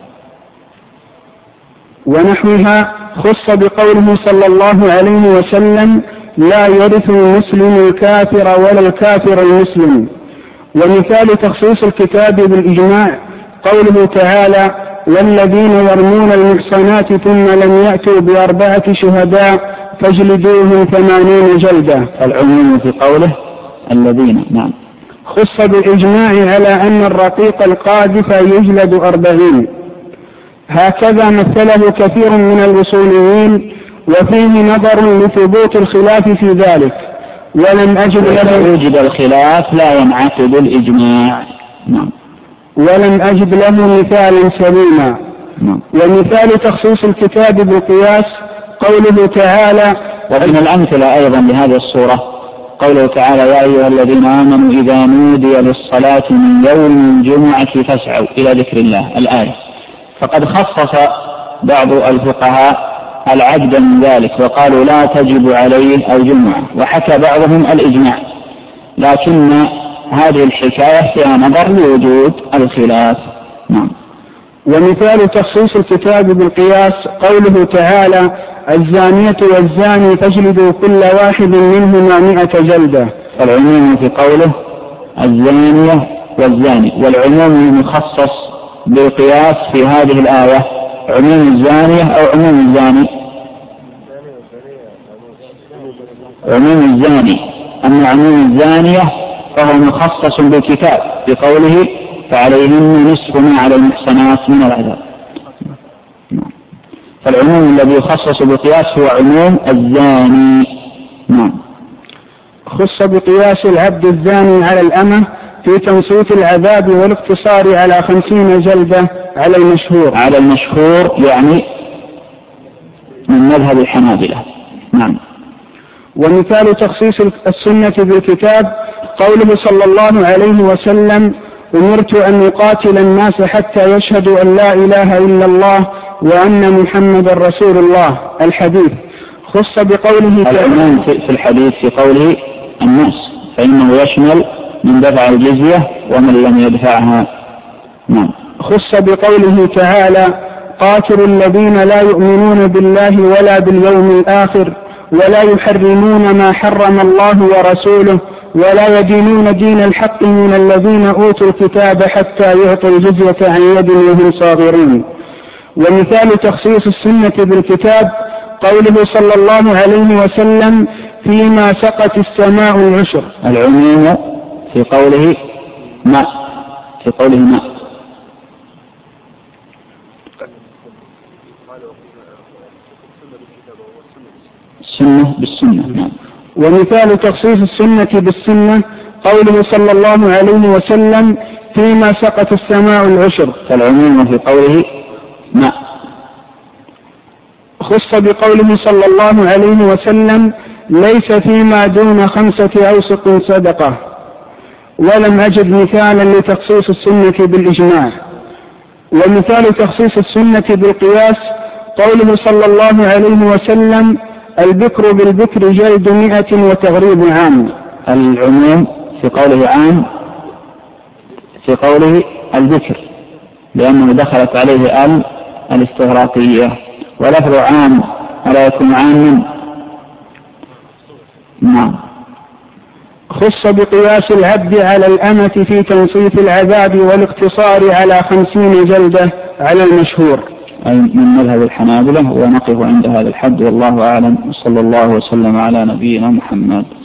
ونحوها خص بقوله صلى الله عليه وسلم: لا يرث المسلم الكافر ولا الكافر المسلم. ومثال تخصيص الكتاب بالإجماع قوله تعالى: والذين يرمون المحصنات ثم لم يأتوا بأربعة شهداء فاجلدوهم ثمانين جلدة. العموم في قوله الذين. نعم. خص بالإجماع على أن الرقيق القاذف يجلد أربعين. هكذا مثله كثير من الأصوليين، وفيه نظر لثبوت الخلاف في ذلك، ولم أجد له وجد الخلاف لا ينعقد الإجماع. نعم. ولم أجد له مثالا سليما. نعم. ومثال تخصيص الكتاب بالقياس قوله تعالى: ومن الأمثلة أيضا لهذه الصورة قوله تعالى: يا أيها الذين آمنوا إذا نودي للصلاة من يوم الجمعة فاسعوا إلى ذكر الله. الآية. فقد خصص بعض الفقهاء العجب من ذلك وقالوا لا تجب عليه الجمعة، وحكى بعضهم الإجماع، لكن هذه الحكاية فيها نظر لوجود الخلاف. نعم. ومثال تخصيص الكتاب بالقياس قوله تعالى: الزانية والزاني فاجلدوا كل واحد منهما مئة جلدة. العموم في قوله الزانية والزاني، والعموم المخصص بالقياس في هذه الآية عموم الزانية أو عموم الزاني؟ عموم الزاني. أما عموم الزانية فهو مخصص بالكتاب بقوله فعليهن نصف ما على المحصنات من العذاب. فالعموم الذي يخصص بالقياس هو عموم الزاني. نعم. خص بقياس العبد الزاني على الأمة في تنصيف العذاب والاقتصار على خمسين جلدة على المشهور. على المشهور يعني من مذهب الحنابلة. نعم. ومثال تخصيص السنة بالكتاب قوله صلى الله عليه وسلم: أمرت أن يقاتل الناس حتى يشهدوا أن لا إله إلا الله وأن محمد رسول الله. الحديث خص بقوله العموم في الحديث في قوله الناس، فإنه يشمل من دفع الجزية ومن لم يدفعها. نعم. خص بقوله تعالى: قاتلوا الذين لا يؤمنون بالله ولا باليوم الآخر ولا يحرمون ما حرم الله ورسوله ولا يدينون دين الحق من الذين أوتوا الكتاب حتى يعطوا الجزية عن يد وهم صاغرون. ومثال تخصيص السنة بالكتاب قوله صلى الله عليه وسلم: فيما سقت السماء العشر. العموم في قوله ماء، في قوله ماء. السنة بالسنة. نعم. ومثال تخصيص السنة بالسنة قوله صلى الله عليه وسلم: فيما سقت السماء العشر. فالعموم في قوله ماء. خص بقوله صلى الله عليه وسلم: ليس فيما دون خمسة أوسق صدقة. ولم أجد مثالا لتخصيص السنة بالإجماع. ومثال تخصيص السنة بالقياس قوله صلى الله عليه وسلم: البكر بالبكر جلد مئة وتغريب عام. العموم في قوله عام في قوله البكر لأنه دخلت عليه آل الاستغراقية، ولفظ عام ألا يكون عاما. نعم. خص بقياس العبد على الأمة في تنصيف العذاب والاقتصار على خمسين جلدة على المشهور، أي من مذهب الحنابلة. ونقف عند هذا الحد والله أعلم، وصلى الله وسلم على نبينا محمد.